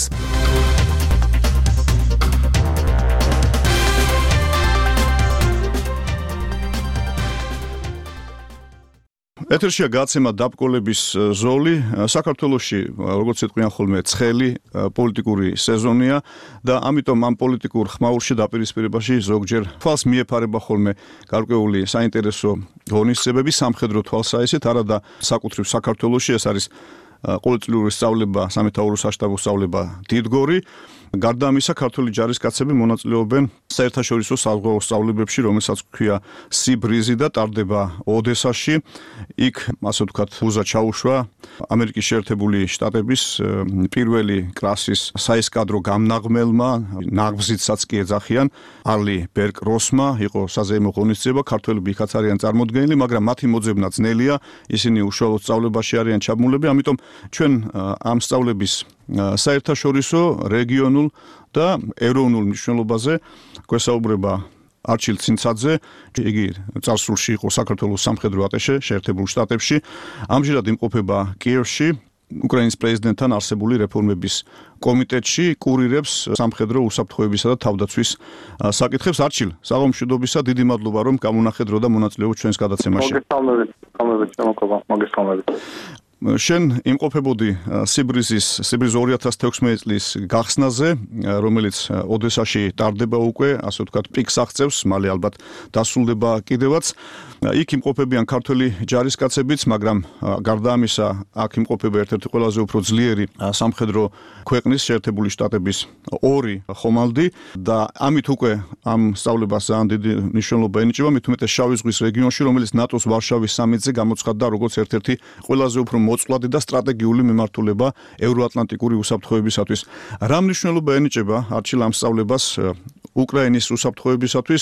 ეთერშია გაცემა დაბრკოლების ზოლი. საქართველოში, როგორც ეთქვიან ხოლმე, ცხელი პოლიტიკური სეზონია და ამიტომ ამ პოლიტიკურ ხმაურში დაპირისპირებაში ზოგჯერ თვალს მიეფარება ხოლმე გარკვეული საინტერესო ღონისძიებები სამხედრო თვალსაჩინით, არადა საკუთრივ საქართველოში. ეს არის ყოველწლიური სწავლება, სამეთაურო საშტაბო სწავლება დიდგორი. გარდა ამისა, ქართული ჯარისკაცები მონაწილეობენ საერთაშორისო საზღვაო სწავლებებში, რომელსაც ქვია სიბრიზი და ტარდება ოდესაში. იქ, ასე ვთქვათ, უზა ჩაუშვა ამერიკის შეერთებული შტატების პირველი კლასის საესკადრო გამნაღმელმა, ნაღმზიცაც კი ეძახიან, არლი ბერკ როსმა, იყო საზეიმო ღონისძიება, ქართველები იქაც არიან წარმოდგენილი, მაგრამ მათი მოძებნა ძნელია, ისინი უშუალოდ სწავლებაში არიან ჩაბმულები, ამიტომ ჩვენ ამ სწავლების საერთაშორისო, რეგიონულ და ეროვნულ მნიშვნელობაზე გვესაუბრება არჩილ ცინცაძე. იგი წარსულში იყო საქართველოს სამხედრო ატაშე შეერთებულ შტატებში. ამჟამად იმყოფება კიევში, უკრაინის პრეზიდენტთან არსებული რეფორმების კომიტეტში, კურირებს სამხედრო უსაფრთხოებისა და თავდაცვის საკითხებს. არჩილ, საღამოშიდობისა, დიდი მადლობა, რომ გამონახეთ დრო და მონაწილეობთ ჩვენს გადაცემაში. მოგესალმებით, მოგესალმებით, შემოყვება, მოგესალმებით. შენ იმყოფებოდი სიბრიზის სიბრიზ ორი ათას თექვსმეტი წლის გახსნაზე, რომელიც ოდესაში ტარდება უკვე, ასე ვთქვათ, პიკს აღწევს, მალე ალბათ დასრულდება კიდევაც. იქ იმყოფებიან ქართველი ჯარისკაცებიც, მაგრამ გარდა ამისა, აქ იმყოფება ერთ-ერთი ყველაზე უფრო ძლიერი სამხედრო ქვეყნის შეერთებული შტატების ორი ხომალდი და ამით უკვე ამ სწავლებას ძალიან დიდი მნიშვნელობა ენიჭება, მით უმეტეს შავი ზღვის რეგიონში, რომელიც ნატოს ვარშავის სამიტზე გამოცხადდა როგორც ერთ-ერთი ყველაზე უფრო მოწყვლადი და სტრატეგიული მიმართულება ევროატლანტიკური უსაფრთხოებისათვის. რა მნიშვნელობა ენიჭება არჩილ ამ სწავლებას უკრაინის უსაფრთხოებისათვის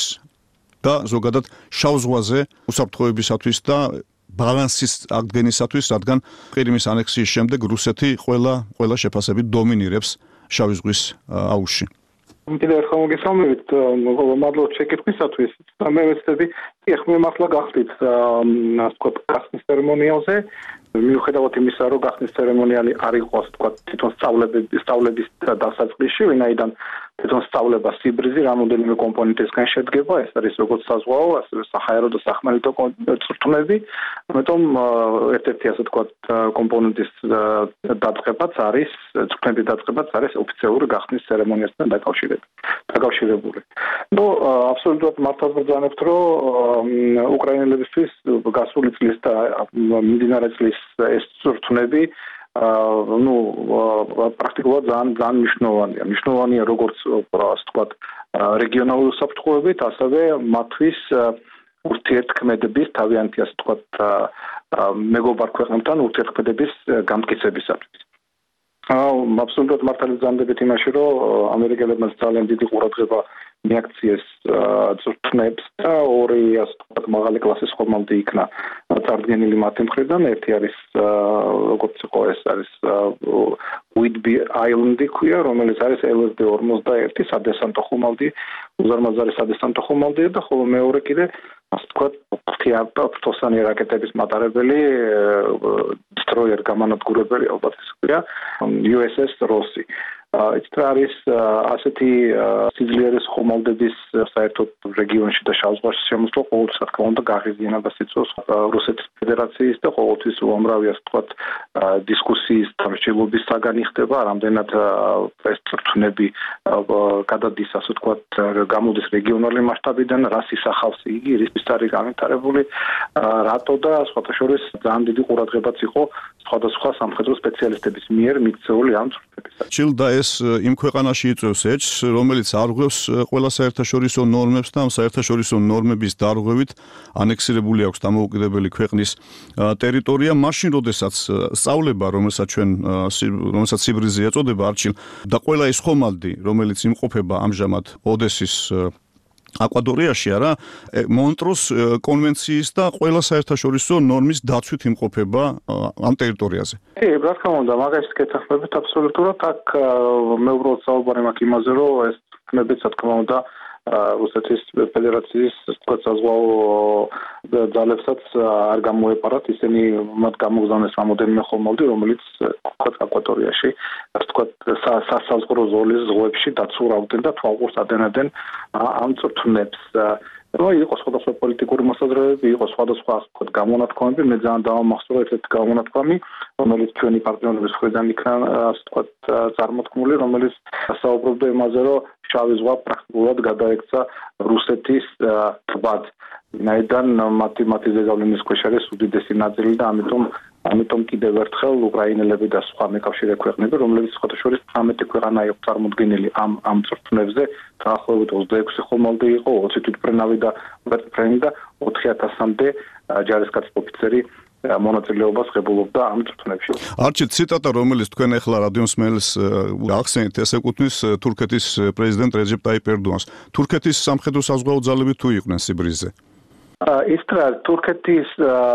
და ზოგადად შავ ზღვაზე უსაფრთხოებისათვის და ბალანსის აღდგენისათვის, რადგან ყირიმის ანექსიის შემდეგ რუსეთი ყველა ყველა შეფასებით დომინირებს შავი ზღვის აუზში. კიდევ ერთხელ მოგესალმებით, მადლობა შეკითხვისათვის. მე ვეცდები, ეხლა მართლა გახდით, ასე ვთქვათ, გახსნის ცერემონიალზე. მიუხედავად იმისა, რომ გახსნის ცერემონიალი არ იყო, ასე ვთქვათ, თვითონ სწავლების სწავლების დასაწყისში, ვინაიდან თვითონ სწავლება სიბრიზი რამოდენიმე კომპონენტისგან შედგება, ეს არის როგორც საზღვაო, ასევე საჰაერო და სახმელეთო წვრთნები. ამიტომ ერთ-ერთი, ასე ვთქვათ, კომპონენტის დაწყებაც არის, წვრთნების დაწყებაც არის ოფიციალური გახსნის ცერემონიასთან დაკავშირებული. ნუ აბსოლუტურად მართლაც ბრძანებთ, რომ უკრაინელებისთვის გასული წლის და მიმდინარე წლის ეს წვრთნები ну პრაქტიკულად ძალიან ძალიან მნიშვნელოვანია. მნიშვნელოვანია როგორც ასე ვთქვათ რეგიონალური უსაფრთხოებით, ასევე მათთვის ურთიერთქმედების თავიანთი ასე ვთქვათ მეგობარ ქვეყნებთან ურთიერთქმედების გამტკიცებისათვის. აუ, აბსოლუტურად მართალი ზანდებით იმაში, რომ ამერიკელებმა ძალიან დიდი ყურადღება მიაქციეს წვრთნებს და ორი ასე ვთქვათ მაღალი კლასის ხომალდი იქნა წარდგენილი მათი მხრიდან. ერთი არის როგორც იყო ეს არის Whidbey Island-ი ქვია, რომელიც არის ელ ეს დე ორმოცდაერთი სადესანტო ხომალდი, უზარმაზარი სადესანტო ხომალდია და ხოლო მეორე კიდე ასე ვთქვათ ფრთოსანი რაკეტების მატარებელი destroyer გამანადგურებელი ალბათ ეს ქვია იუ ეს ეს Rossi. ეს არის ასეთი სიძლიერის ხომალდების საერთოდ რეგიონში და შავ ზღვაში შემოსვლა ყოველთვის რა თქმა უნდა გაღიზიანებას იწვევს რუსეთის ფედერაციის და ყოველთვის უამრავი ასე ვთქვათ დისკუსიის დამრჩილობის საგანი ხდება, რამდენად ეს წვრთნები გადადის ასე ვთქვათ გამოდის რეგიონული მასშტაბიდან, რას ისახავს იგი, რისთვის არის განვითარებული, რატო და სხვათა შორის ძალიან დიდი ყურადღებაც იყო სხვადასხვა სამხედრო სპეციალისტების მიერ მიქცეული ამ წვრთნებისათვის. ჩილდა ეს იმ ქვეყანაში იწვევს ეჭს, რომელიც არ ღვევს ყველა საერთაშორისო ნორმებს და ამ საერთაშორისო ნორმების დარღვევით ანექსირებული აქვს დამოუკიდებელი ქვეყნის ტერიტორია, მაშინ როდესაც სწავლება, რომელსაც ჩვენ რომელსაც სიბრიზე ეწოდება არჩილ და ყველა ის ხომალდი, რომელიც იმყოფება ამჟამად ოდესის აკვადორიაში არა, მონტროს კონვენციის და ყველა საერთაშორისო ნორმის დაცვით იმყოფება ამ ტერიტორიაზე. კი, რა თქმა უნდა, მაგასაც გეთახმებით აბსოლუტურად, აქ მე უბრალოდ საუბარი მაქვს იმაზე, რომ ეს თქმებით, რა თქმა უნდა, რუსეთის ფედერაციის თქვა საზღვაო ძალებსაც არ გამოეპარათ, ისინი მათ გამოგზავნეს რამოდენიმე ხომალდი, რომელიც თქვა აკვატორიაში, თქვა სასაზღვრო ზოლის ზღვებში დაცურავდნენ და თვალყურს ადენებდნენ ამ წვრთნებს. რო იყო სხვადასხვა პოლიტიკური მოსაზრებები, იყო სხვადასხვა ასე გამონათქვამები, მე ძალიან დავამახსოვრე ერთ-ერთი გამონათქვამი, რომელიც ჩვენი პარტნიორების მხრიდან იქნა ასე ვთქვათ წარმოთქმული, რომელიც საუბრობდა იმაზე, რომ შავი ზღვა პრაქტიკულად გადაექცა რუსეთის ტბად. ვინაიდან მათი მათი ზეგავლენის ქვეშ არის უდიდესი ნაწილი და ამიტომ ამიტომ კიდევ ერთხელ უკრაინელები და სხვა მეკავშირე ქვეყნები, რომლებიც სხვათა შორის თერთმეტი ქვეყანა იყო წარმოდგენილი ამ ამ წვრთნებზე, დაახლოებით ოცდაექვსი ხომალდი იყო, ოცი თვითმფრინავი და ვერტმფრენი და ოთხი ათასამდე ჯარისკაცი ოფიცერი მონაწილეობას ღებულობდა ამ წვრთნებში. არჩი ციტატა, რომელიც თქვენ ახლა რადიოსმენელს ახსენეთ, ეს ეკუთვნის თურქეთის პრეზიდენტ რეჯეპ ტაიპ ერდოღანს. თურქეთის სამხედრო საზღვაო ძალები თუ იყვნენ სიბრიზე? ისტრა თურქეთის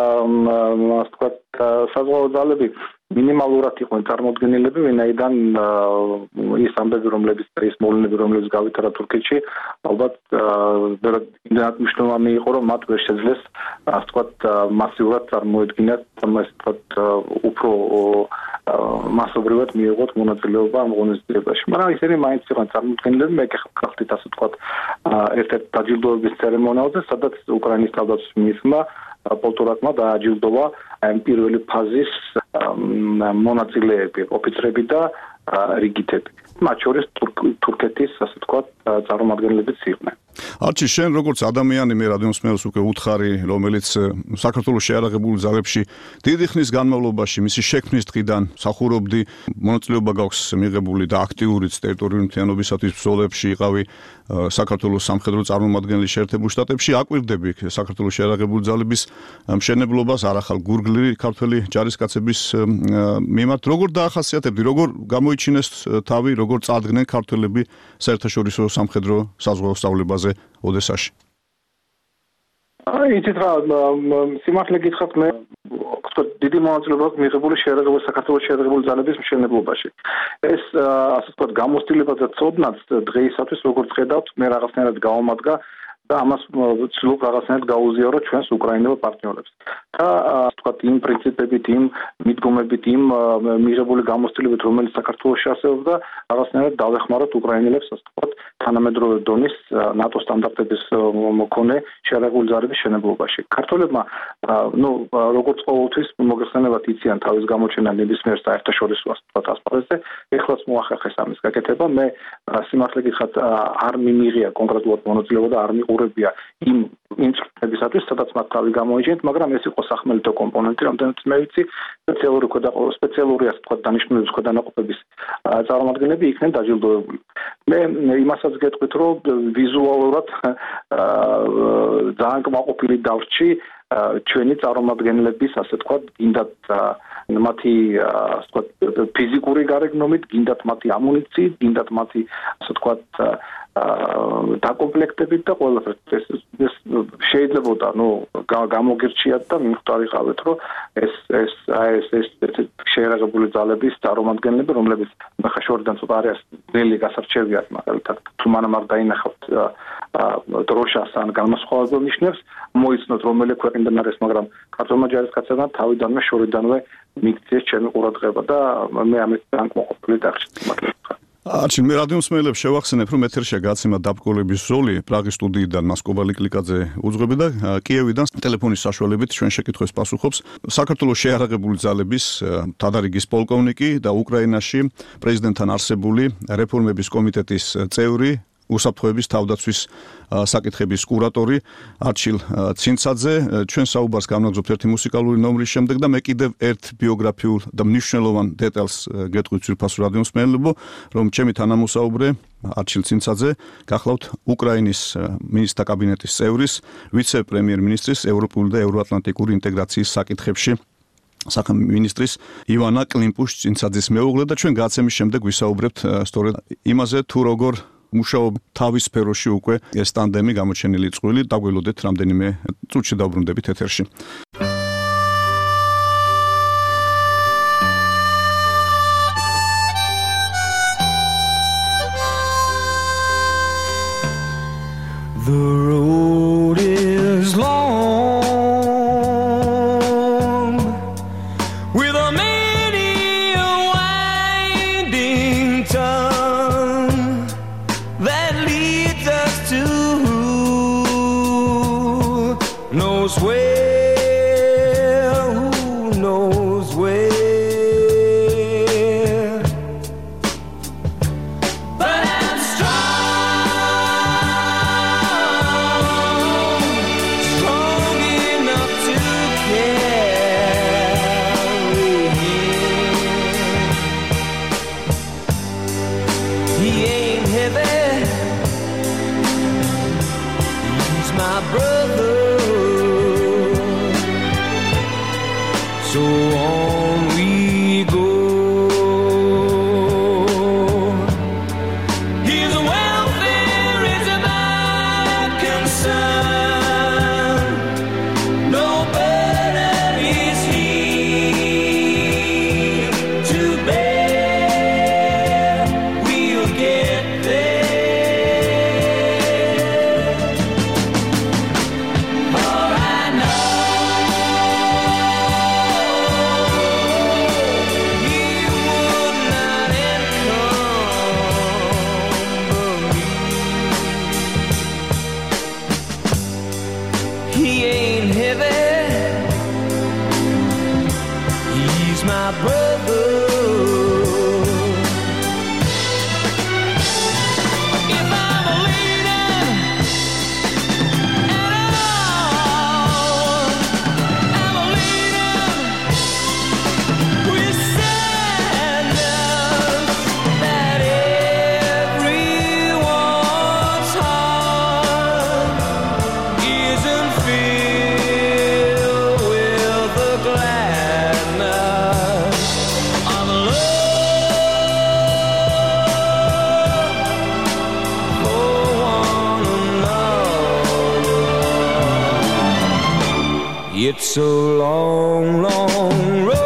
ასე ვთქვათ საზღვაო ძალები მინიმალურად იყვნენ წარმოდგენილები, ვინაიდან ის ამბები, რომლებიც ის მოვლენები, რომლებიც გავითარა თურქეთში, ალბათ იმდენად მნიშვნელოვანი იყო, რომ მათ ვერ შეძლეს ასე ვთქვათ მასიურად წარმოედგინათ, ასე ვთქვათ უფრო მასობრივად მიიღოთ მონაწილეობა ამ ღონისძიებაში. მაგრამ ისინი მაინც იყვნენ წარმოდგენილები, მე გახდით ასე ვთქვათ ერთ-ერთ დაჯილდოების ცერემონიალზე, სადაც უკრაინის თავდაცვის მინისტრმა პოლტურაკმა დააჯილდოვა ამ პირველი ფაზის მონაწილეები, ოფიცრები და რიგითები. მათ შორის თურქეთის ასე ვთქვათ წარმომადგენლებიც იყვნენ. არჩი, შენ როგორც ადამიანი მე რადიოსმენელს უკვე უთხარი, რომელიც საქართველოს შეიარაღებულ ძალებში დიდი ხნის განმავლობაში მისი შექმნის დღიდან მსახურობდი, მონაწილეობა გაქვს მიღებული და აქტიურიც ტერიტორიული მთლიანობისათვის ბრძოლებში იყავი საქართველოს სამხედრო წარმომადგენელი შეერთებულ შტატებში, აკვირდები საქართველოს შეიარაღებულ ძალების მშენებლობას, არახალ გურგლი ქართველი ჯარისკაცების მიმართ, როგორ დაახასიათებდი, როგორ გამოიჩინეს თავი, როგორ წარდგნენ ქართველები საერთაშორისო სამხედრო საზღვაო სწავლებაზე ოდესაში? აი, იცით რა, სიმართლე გითხრათ, მე ვთქვათ, დიდი მონაწილეობა აქვს მიღებული შეიარაღებული საქართველოს შეიარაღებული ძალების მშენებლობაში. ეს ასე ვთქვათ, გამოცდილება და ცოდნაც დღეისათვის როგორც ხედავთ, მე რაღაცნაირად გავამადგა და ამას ვცდილობ რაღაცნაირად გაუზიარო ჩვენს უკრაინელ პარტნიორებს. და ასე ვთქვათ, იმ პრინციპებით, იმ მიდგომებით, იმ მიღებული გამოცდილებით, რომელიც საქართველოში არსებობს და რაღაცნაირად დავეხმაროთ უკრაინელებს, ასე ვთქვათ, თანამედროვე დონის ნატო სტანდარტების მქონე შეიარაღებული ძალების მშენებლობაში. ქართველებმა, ну, როგორც ყოველთვის მოგეხსენებათ, იციან თავის გამოჩენა ნებისმიერ საერთაშორისო ასე ვთქვათ ასპარეზზე, ეხლაც მოახერხეს ამის გაკეთება. მე სიმართლე გითხრათ, არ მიმიღია კონკრეტულად მონაწილეობა და არ მიყურებია იმ იმ წვრთნებისათვის, სადაც მათ თავი გამოიჩენთ, მაგრამ ეს იყო სახმელეთო კომპონენტი, რამდენიც მე ვიცი, სპეციალური სპეციალური ასე ვთქვათ დანიშნულების ქვედანაყოფების წარმომადგენლები იქნენ დაჯილდოებული. მე იმასაც გეტყვით, რომ ვიზუალურად ძალიან კმაყოფილი დავრჩი ჩვენი წარმომადგენლების, ასე ვთქვათ, გინდათ მათი ასე ვთქვათ ფიზიკური გარეგნობით, გინდათ მათი ამუნიციით, გინდათ მათი ასე ვთქვათ დაკომპლექტებით და ყველაფერს ეს შეიძლებოდა, ნუ გამოგირჩიათ და მიხვდარიყავით, რომ ეს ეს ეს ეს შეერაღებული ძალების წარმომადგენლები, რომლებიც ხაშორიდან ცოტა არის ძნელი გასარჩევიათ, მაგალითად, თუ მანამ არ დაინახავთ დროშას ან განმასხვავებელ ნიშნებს, მოიცნოთ რომელი ქვეყნიდან არის, მაგრამ ქართულმა ჯარისკაცებმა თავიდანვე შორიდანვე მიქცეს ჩემი ყურადღება და მე ამით განკმაყოფილი დარჩით, მაგალითად. არჩილ, მე რადიო მსმენელებს შევახსენებ, რომ ეთერშია გაცემა დაბკოლების ზოლი პრაღის სტუდიიდან მასკობა ლიკლიკაძე უძღვები და კიევიდან ტელეფონის საშუალებით ჩვენ შეკითხვებს პასუხობს საქართველოს შეიარაღებული ძალების მთავარიგის პოლკოვნიკი და უკრაინაში პრეზიდენტთან არსებული რეფორმების კომიტეტის წევრი უსაფრთხოების თავდაცვის საკითხების კურატორი არჩილ ცინცაძე. ჩვენ საუბარს განვაგრძობთ ერთი მუსიკალური ნომრის შემდეგ და მე კიდევ ერთ ბიოგრაფიულ და მნიშვნელოვან დეტალს გეტყვით ძვირფასო რადიო მსმენელებო, რომ ჩემი თანამოსაუბრე არჩილ ცინცაძე გახლავთ უკრაინის მინისტრთა კაბინეტის წევრის, ვიცე-პრემიერ-მინისტრის ევროპული და ევროატლანტიკური ინტეგრაციის საკითხებში სამინისტრის ივანა კლიმპუშ-ცინცაძის მეუღლე და ჩვენ გაცემის შემდეგ ვისაუბრებთ სწორედ იმაზე, თუ როგორ მუშაობ თავის სფეროში უკვე ეს ტანდემი გამოჩენილი წყვილი, დაგველოდეთ რამდენიმე წუთში დავბრუნდებით ეთერში. The road is long with a many a winding turn that leads us to knows where, who knows where. But I'm strong, strong enough to carry him. He ain't heavy, he's my brother. So on we go. His welfare is my concern. No burden is he to bear. We'll get there. For I know he would not encumber me. He ain't heavy, he's my brother. If I'm a leader at all, I'm a leader with sadness that everyone's heart isn't filled with the gladness of love for one another. It's a long, long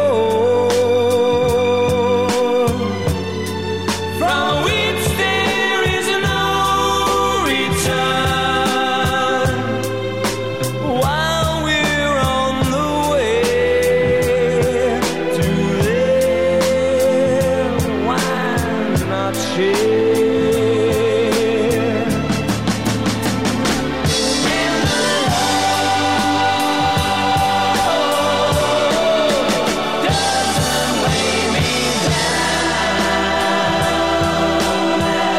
road from which there is no return. While we're on the way to there, why not share? And the love doesn't weigh me down at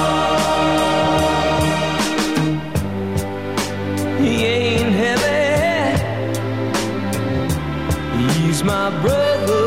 all. He ain't heavy, he's my brother.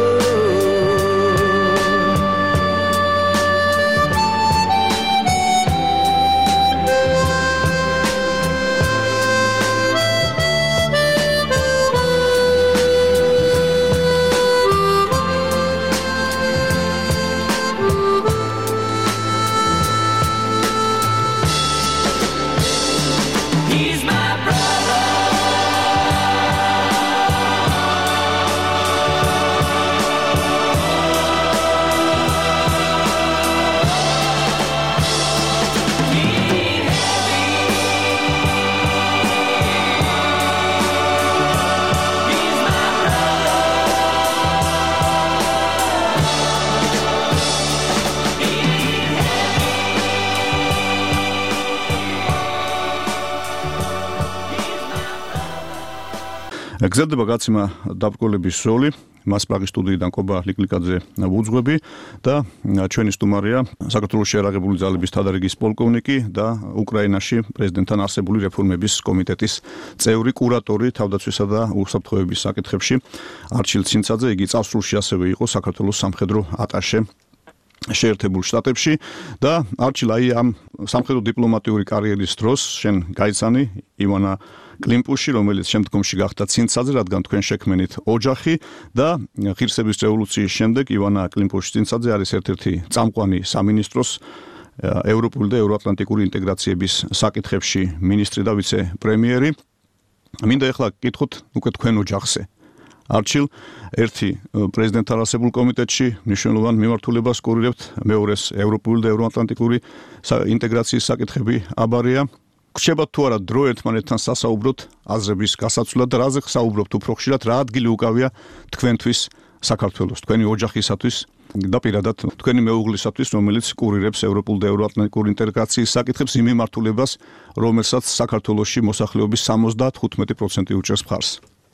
გრძელდება გაცემა დაბრკოლების ზოლი. მას პრაღის სტუდიიდან კობა ლიკლიკაძე ვუძღვები და ჩვენი სტუმარია საქართველოს შეერაღებული ძალების თადარიგის პოლკოვნიკი და უკრაინაში პრეზიდენტთან არსებული რეფორმების კომიტეტის წევრი, კურატორი თავდაცვისა და უსაფრთხოების საკითხებში არჩილ ცინცაძე. იგი წარსულში ასევე იყო საქართველოს სამხედრო ატაშე შეერთებულ შტატებში და არჩილ აი ამ სამხედრო დიპლომატიური კარიერის დროს შენ გაიცანი ივანა კლიმპუში, რომელიც შემდგომში გახდა ცინცაძე, რადგან თქვენ შექმნით ოჯახი და ღირსების რევოლუციის შემდეგ ივანა კლიმპუში-ცინცაძე არის ერთ-ერთი წამყვანი სამინისტროს ევროპული და ევროატლანტიკური ინტეგრაციების საკითხებში მინისტრი და ვიცე-პრემიერი. მინდა ახლა გკითხოთ უკვე თქვენ ოჯახზე. არჩილ ერთი პრეზიდენტთან არსებულ კომიტეტში მნიშვნელოვან მიმართულებას კურირებთ, მეორეს ევროპული და ევროატლანტიკური ინტეგრაციის საკითხები აბარია. გრჩებათ თუ არა დრო ერთმანეთთან სასაუბროთ აზრების გასაცვლად და რაზე საუბრობთ უფრო ხშირად, რა ადგილი უკავია თქვენთვის საქართველოს, თქვენი ოჯახისათვის და პირადად თქვენი მეუღლისათვის, რომელიც კურირებს ევროპულ და ევროატლანტიკური ინტეგრაციის საკითხებს იმ მიმართულებას, რომელსაც საქართველოში მოსახლეობის სამოცდათხუთმეტი პროცენტი უჭერს მხარს.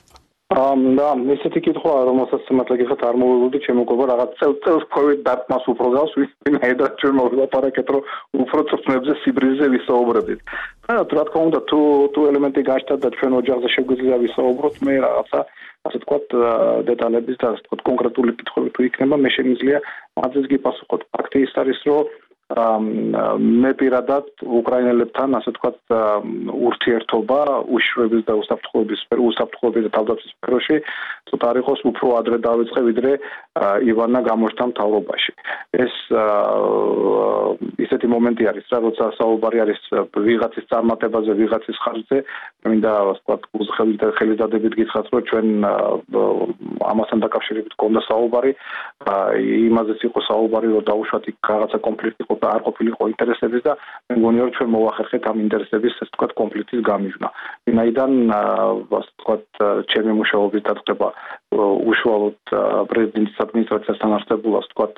და ესეთი კითხვა, რომელსაც მართლა გიხოთ არ მოვიგულდი, ჩემო მეგობა რაღაც წელს COVID დარტყმას უფრო გავს, ვინაიდან ჩვენ მოვлапარაკეთ, რომ უფრო წვნებზე სიბრიზე ვისაუბრებით. და რა თქმა უნდა, თუ თუ ელემენტი გაჩნდა და ჩვენ ოჯახზე შეგვიძლია ვისაუბროთ, მე რაღაცა ასე ვთქვათ დეტალების და ასე ვთქვათ კონკრეტული კითხვები თუ იქნება, მე შემიძლია მათზეც გიპასუხოთ. ფაქტი ის არის, რომ მე პირადად უკრაინელებთან ასე ვთქვათ ურთიერთობა უშიშროების და უსაფრთხოების უსაფრთხოების და თავდაცვის სფეროში ცოტა არ იყოს უფრო ადრე დავიწყე ვიდრე ივანა გამოჩნდა მთავრობაში. ეს ისეთი მომენტი არის, რა როცა საუბარი არის ვიღაცის წარმატებაზე, ვიღაცის ხარჯზე, მინდა ასე ვთქვათ ხელისდადებით გითხრათ, რომ ჩვენ ამასთან დაკავშირებით გქონდა საუბარი, იმაზეც იყო საუბარი, რომ დაუშვათ იქ რაღაცა კონფლიქტი არ ყოფილიყო ინტერესების და მე მგონია რომ ჩვენ მოვახერხეთ ამ ინტერესების ასე ვთქვათ კონფლიქტის გამიჯვნა. ვინაიდან ასე ვთქვათ ჩემი მუშაობის დაწყვეტა უშუალოდ პრეზიდენტის ადმინისტრაციასთან არსებულ ასე ვთქვათ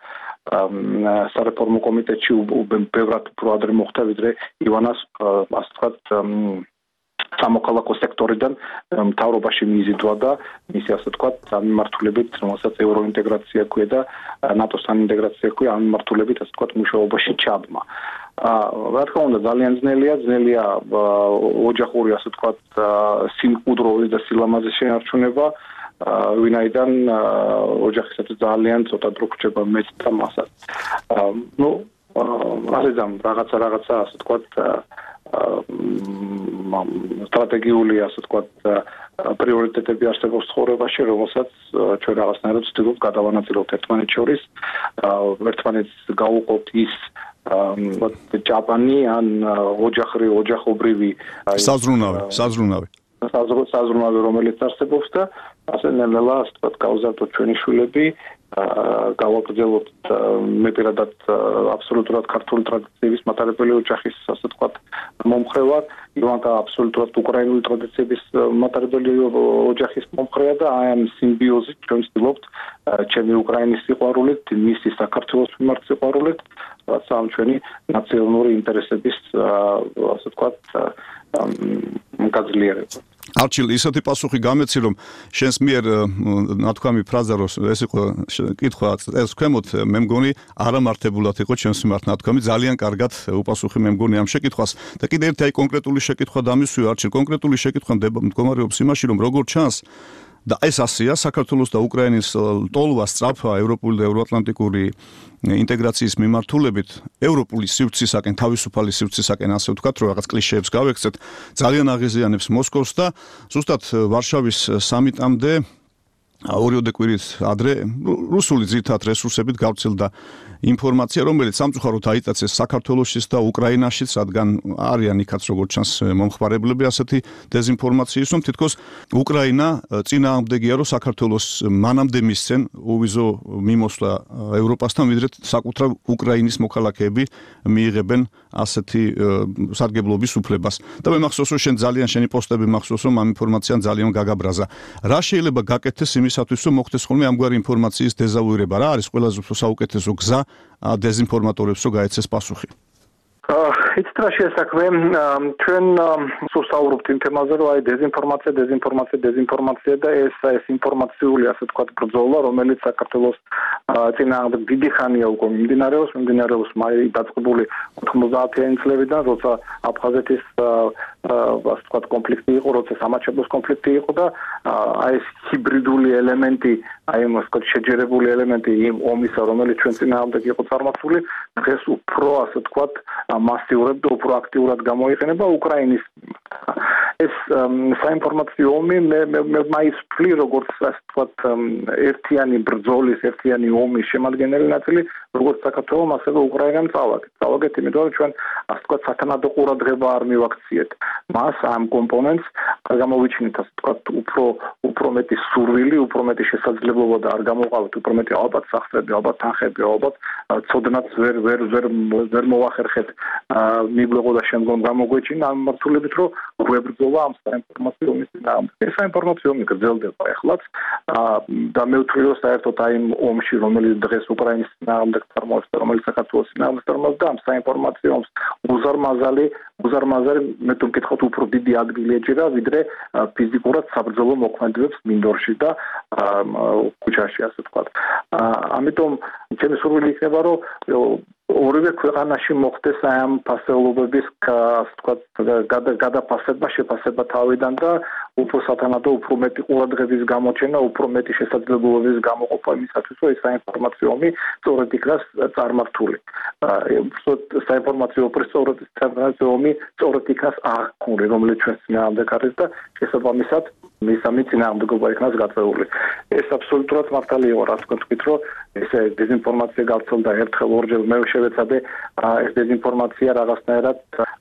სარეფორმო კომიტეტში ბევრად უფრო ადრე მოხდა ვიდრე ივანას ასე ვთქვათ სამოქალაქო სექტორიდან მთავრობაში მიიზიდვა და მისი ასე ვთქვათ ამ მიმართულებით, რომელსაც ევროინტეგრაცია ქვია და ნატოსთან ინტეგრაცია ქვია, ამ მიმართულებით ასე ვთქვათ მუშაობაში ჩაბმა. რა თქმა უნდა, ძალიან ძნელია, ძნელია ოჯახური ასე ვთქვათ სიმკვდროვის და სილამაზის შენარჩუნება, ვინაიდან ოჯახისათვის ძალიან ცოტა დრო გრჩება მეც და მასაც. ნუ ასეძამ რაღაცა რაღაცა ასე ვთქვათ სტრატეგიული ასე ვთქვათ პრიორიტეტები არსებობს ცხოვრებაში, რომელსაც ჩვენ რაღაცნაირად ვცდილობთ გადავანაწილოთ ერთმანეთს შორის, ერთმანეთს გავუყოთ ის ჭაპანი ან ოჯახური ოჯახობრივი საზრუნავი, საზრუნავი. საზრუნავი, რომელიც არსებობს და ასე ნელ-ნელა ასე ვთქვათ გავზარდოთ ჩვენი შვილები, გავაგრძელოთ მე პირადად აბსოლუტურად ქართული ტრადიციების მატარებელი ოჯახის ასე ვთქვათ მომხრევარ, ივანკა აბსოლუტურად უკრაინული ტრადიციების მატარებელი ოჯახის მომხრეა და აი ამ სიმბიოზით ჩვენ ვცდილობთ ჩემი უკრაინის სიყვარულით, მისი საქართველოს მიმართ სიყვარულით, რაც ამ ჩვენი ნაციონალური ინტერესების ასე ვთქვათ გაძლიერება. არჩილ, ისეთი პასუხი გამეცი, რომ შენს მიერ ნათქვამი ფრაზა, რომ ეს იყო კითხვა ეს ქვემოთ, მე მგონი არამართებულად იყო ჩემს მიმართ ნათქვამი, ძალიან კარგად უპასუხი მე მგონი ამ შეკითხვას. და კიდე ერთი აი კონკრეტული შეკითხვა დამისვი არჩილ, კონკრეტული შეკითხვა მდგომარეობს იმაში, რომ როგორ ჩანს და ეს ასეა საქართველოს და უკრაინის ტოლვა სწრაფა ევროპული და ევროატლანტიკური ინტეგრაციის მიმართულებით ევროპული სივრცისაკენ, თავისუფალი სივრცისაკენ ასე ვთქვათ, რომ რაღაც კლიშეებს გავექცეთ, ძალიან აღიზიანებს მოსკოვს და ზუსტად ვარშავის სამიტამდე ორიოდე კვირით ადრე რუსული ძირითად რესურსებით გავრცელდა ინფორმაცია, რომელიც სამწუხაროდ აიტაცეს საქართველოსშიც და უკრაინაშიც, რადგან არიან იქაც როგორც ჩანს მომხმარებლები ასეთი დეზინფორმაციის, რომ თითქოს უკრაინა წინააღმდეგია, რომ საქართველოს მანამდე მისცენ უვიზო მიმოსვლა ევროპასთან, ვიდრე საკუთრივ უკრაინის მოქალაქეები მიიღებენ ასეთი სარგებლობის უფლებას. და მე მახსოვს, რომ შენ ძალიან შენი პოსტები მახსოვს, რომ ამ ინფორმაციამ ძალიან გაგაბრაზა. რა შეიძლება გაკეთდეს იმისათვის, რომ მოხდეს ხოლმე ამგვარი ინფორმაციის დეზავუირება? რა არის ყველაზე უფრო საუკეთესო გზა დეზინფორმატორებს, რომ გაეცეს პასუხი? იცით რა შესაქმე ჩვენ სულსაუბრობთ იმ თემაზე რომ აი დეზინფორმაცია დეზინფორმაცია დეზინფორმაცია და ეს ეს ინფორმაციული ასე თქვა ბრძოლა რომელიც საქართველოს წინააღმდეგ დიდი ხანია უკვე მიმდინარეობს მიმდინარეობს მაი დაწყებული ოთხმოცდაათიანი წლებიდან როცა აფხაზეთის ასე თქვა კონფლიქტი იყო როცა სამაჩაბლოს კონფლიქტი იყო და აი ეს ჰიბრიდული ელემენტი აი მას თქვა შეჯერებული ელემენტი იმ ომისა რომელიც ჩვენ წინააღმდეგ იყო წარმართული დღეს უფრო ასე თქვა მასიურად და უფრო აქტიურად გამოიყენება უკრაინის ეს საინფორმაციო ომი მე მე მაინც ვფლი როგორც ასე ვთქვათ ერთიანი ბრძოლის ერთიანი ომის შემადგენელი ნაწილი როგორც საქართველოს ასევე უკრაინამ წავაგეთ წავაგეთ იმიტომ რომ ჩვენ ასე ვთქვათ სათანადო ყურადღება არ მივაქციეთ მას ამ კომპონენტს არ გამოვიჩინეთ ასე ვთქვათ უფრო უფრო მეტი სურვილი უფრო მეტი შესაძლებლობა და არ გამოყავთ უფრო მეტი ალბათ სახსრები ალბათ თანხები ალბათ ცოდნაც ვერ ვერ ვერ ვერ მოვახერხეთ მიგვეღო და შემდგომ გამოგვეჩინა ამ მართულებით რომ გვებრძოლა ამ საინფორმაციო ომის წინააღმდეგ ეს საინფორმაციო ომი გრძელდება ეხლაც და მე ვთვლი რომ საერთოდ აი იმ ომში რომელიც დღეს უკრაინის წინააღმდეგ წარმოადგენს და რომელიც საქართველოს წინააღმდეგ წარმოადგენს და ამ საინფორმაციო ომს უზარმაზარი უზარმაზარი მე თუ მკითხოთ უფრო დიდი ადგილი ეჭირა ვიდრე ფიზიკურად საბრძოლო მოქმედებებს მინდორში და ქუჩაში ასე ვთქვათ ამიტომ ჩემი სურვილი იქნება რომ ორივე ქვეყანაში მოხდეს აი ამ ფასეულობების ასე ვთქვათ გადაფასება შეფასება თავიდან და უფრო სათანადო უფრო მეტი ყურადღების გამოჩენა უფრო მეტი შესაძლებლობების გამოყოფა იმისათვის რომ ეს საინფორმაციო ომი სწორედ იქნას წარმართული საინფორმაციო ომი სწორედ იქნას აღქმული რომელიც ჩვენს წინააღმდეგ არის და შესაბამისად მისამი წინააღმდეგობა იქნას გაწეული ეს აბსოლუტურად მართალი იყო რაც თქვით რომ ეს დეზინფორმაცია გავრცელდა ერთხელ ორჯერ მე შევეცადე ეს დეზინფორმაცია რაღაცნაირად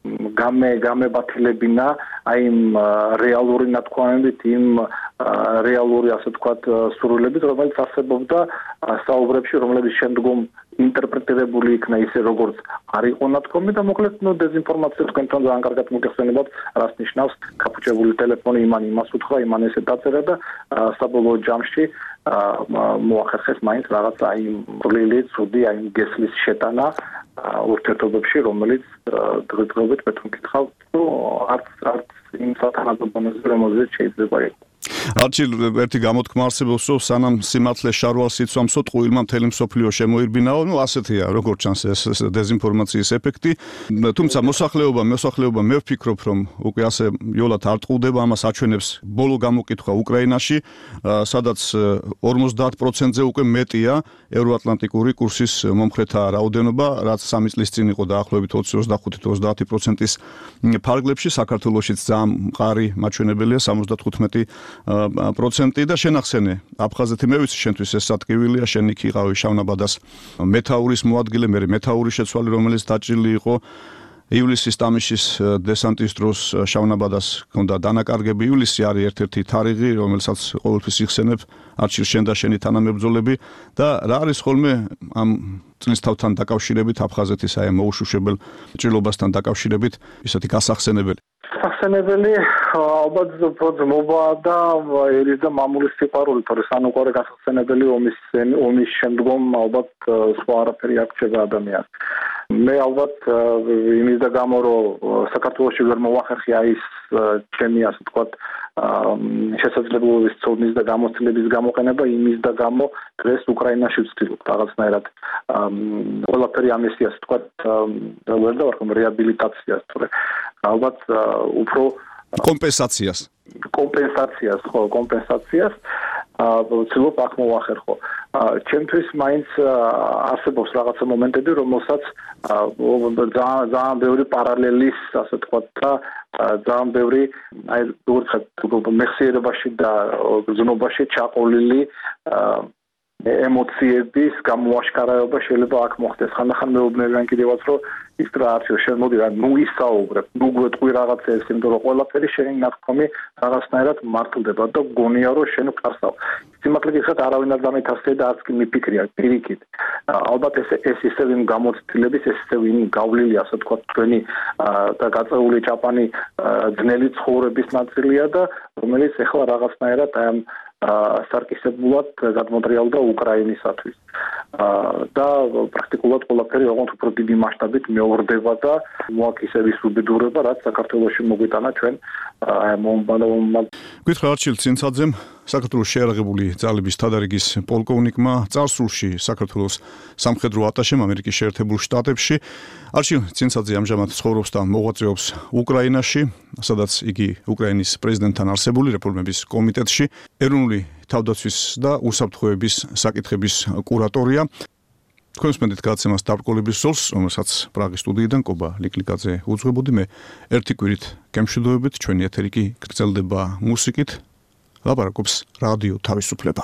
გამე გამებათილებინა აი იმ რეალური ნათქვამებით იმ რეალური ასე ვთქვათ სურვილებით რომელიც არსებობდა საუბრებში რომლებიც შემდგომ ინტერპრეტირებული იქნა ისე როგორც არ იყო ნათქვამი და მოკლედ ნუ დეზინფორმაცია თქვენთან ძალიან კარგად მოგეხსენებათ რას ნიშნავს კაპუჩებული ტელეფონი იმან იმას უთხრა იმან ესე დაწერა და საბოლოო ჯამში მოახერხეს მაინც რაღაც აი მრლილი ცუდი აი გესლის შეტანა ურთიერთობებში რომელიც დღესდღეობით მე თუ მკითხავ არც არც იმ სათანადო ბონუსზე რომელზეც შეიძლება იყოს არჩილ ერთი გამოთქმა არსებობს რომ სანამ სიმართლე შარვალს იცვამსო ტყუილმა მთელი მსოფლიო შემოირბინაო ნუ ასეთია როგორც ჩანს ეს დეზინფორმაციის ეფექტი თუმცა მოსახლეობა მოსახლეობა მე ვფიქრობ რომ უკვე ასე იოლად არ ტყუდება ამას აჩვენებს ბოლო გამოკითხვა უკრაინაში სადაც ორმოცდაათ პროცენტზე უკვე მეტია ევროატლანტიკური კურსის მომხრეთა რაოდენობა რაც სამი წლის წინ იყო დაახლოებით ოცი ოცდახუთი ოცდაათი პროცენტის ფარგლებში საქართველოშიც ძალიან მყარი მაჩვენებელია სამოცდათხუთმეტი პროცენტი და შენახსენე აფხაზეთი მე ვიცი შენთვის ეს სატკივილია შენ იქ იყავი შავნაბადას მეთაურის მოადგილე მე მეთაურის შეცვალი რომელიც დაჭრილი იყო ივლისის თამიშის დესანტის დროს შავნაბადას ჰქონდა დანაკარგები ივლისი არის ერთ-ერთი თარიღი რომელსაც ყოველთვის იხსენებ არჩილ შენ და შენი თანამებრძოლები და რა არის ხოლმე ამ წლისთავთან დაკავშირებით აფხაზეთის აი მოუშუშებელ ჭრილობასთან დაკავშირებით ისეთი გასახსენებელი სახსენებელი ალბათ ძმობა და ერის და მამულის სიყვარული თორე სანუყარე გასახსენებელი ომის ომის შემდგომ ალბათ სხვა არაფერი არ რჩება ადამიანს მე ალბათ იმის და გამო რომ საქართველოში ვერ მოვახერხი აი ეს ჩემი ასე ვთქვათ შესაძლებლობის ცოდნის და გამოცდილების გამოყენება იმის და გამო დღეს უკრაინაში ვცდილობ რაღაცნაირად ყველაფერი ამისი ასე ვთქვათ ვერ დავარქვა რეაბილიტაციას თორე ალბათ უფრო კომპენსაციას კომპენსაციას ხო კომპენსაციას ვცდილობ აქ მოვახერხო ჩემთვის მაინც არსებობს რაღაცა მომენტები რომელსაც ძალიან ძალიან ბევრი პარალელის ასე ვთქვათ და ძალიან ბევრი აი როგორც მეხსიერებაში და გზნობაში ჩაყოლილი ემოციების გამოაშკარავება შეიძლება აქ მოხდეს ხანდახან მეუბნებიან კიდევაც რომ ის რა არჩევ შენ მოდი რა ნუ ისაუბრებ ნუ გვეტყვი რაღაცეებს იმიტომ რომ ყველაფერი შენი ნათქვამი რაღაცნაირად მართლდება და გონია რომ შენ ვკარსავ სიმართლე გითხრათ არავინ არ დამეთანხმდა და არც კი მიფიქრია პირიქით ალბათ ეს ეს ისევ იმ გამოცდილების ეს ისევ იმ გავლილი ასე ვთქვათ თქვენი და გაწეული ჭაპანი ძნელი ცხოვრების ნაწილია და რომელიც ეხლა რაღაცნაირად აი სარკისებულად გადმოტრიალდა უკრაინისათვის. და პრაქტიკულად ყველაფერი ოღონდ უფრო დიდი მასშტაბით მეორდება და მოაქცევს ის უბედურება, რაც საქართველოში მოგვიტანა ჩვენ მომბანო. გითხრა არჩილ ცინცაძემ საქართველოს შეერაღებული ძალების თადარიგის პოლკოვნიკმა წარსულში საქართველოს სამხედრო ატაშემ ამერიკის შეერთებულ შტატებში არჩილ ცინცაძე ამჟამად ცხოვრობს და მოღვაწეობს უკრაინაში, სადაც იგი უკრაინის პრეზიდენტთან არსებული რეფორმების კომიტეტში ეროვნული თავდაცვის და უსაფრთხოების საკითხების კურატორია. თქვენს მენდით გადაცემას დაბრკოლების სოლს, რომელსაც პრაღის სტუდიიდან კობა ლიკლიკაძე უძღვებოდი, მე ერთი კვირით გემშვიდობებით, ჩვენი ეთერი კი გრძელდება მუსიკით. ლაპარაკობს რადიო თავისუფლება.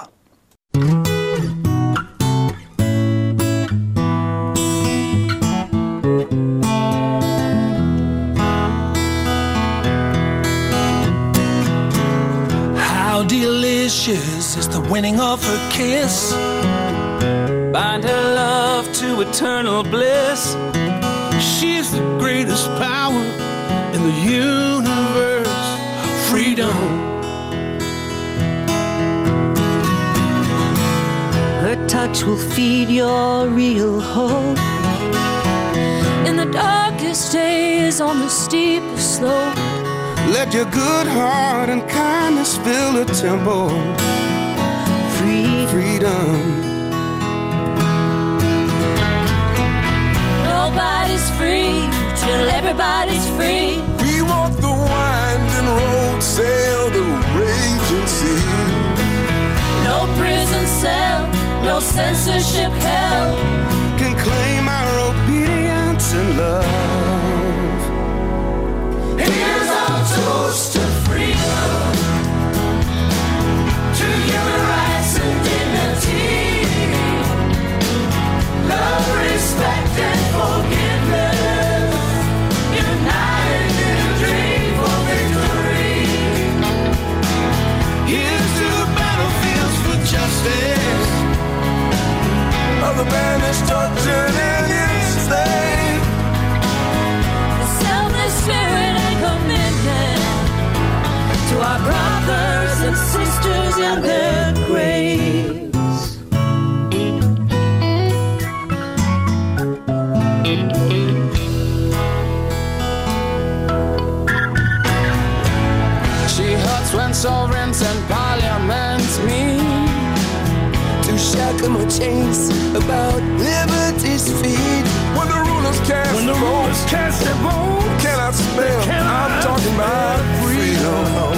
How delicious is the winning of her kiss. Bind her love to eternal bliss. She's the greatest power in the universe. Freedom. Her touch will feed your real hope. In the darkest days, on the steepest slope. Let your good heart and kindness fill the temple. Free. Freedom. Nobody's free till everybody's free. We walk the winding road, sail the raging sea. No prison cell, no censorship hell can claim our obedience and love. Here's our toast to freedom, to human rights and dignity, love, respect and forgiveness, united in a dream for victory. Here's to the battlefields for justice, of the banished, tortured and enslaved. The selfless spirit and commitment to our brothers and sisters in their graves. She hurts when sovereigns and parliaments meet to shackle my chains about liberty's feet. When the rulers cast when the rulers cast their vote, cannot spell. I'm talking about freedom.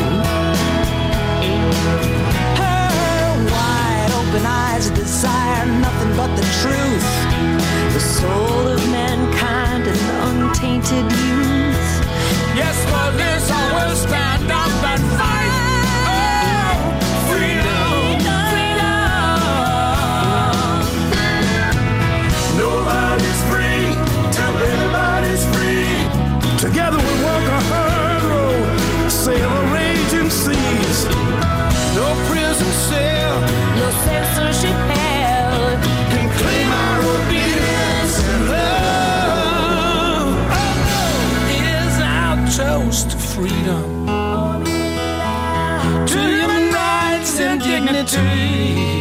Her wide open eyes desire nothing but the truth, the soul of mankind and untainted youth. Yes, for this I will stand up and fight. Oh, freedom, freedom. Nobody's free till everybody's free. Together we walk a hard road, sail the raging seas. No prison cell, no censorship hell can claim our obedience and love. Oh, is our toast to freedom, to human rights and dignity,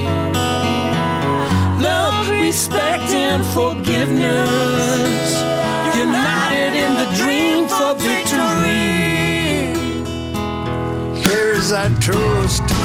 love, respect and forgiveness, united in the dream for victory. Here's our toast to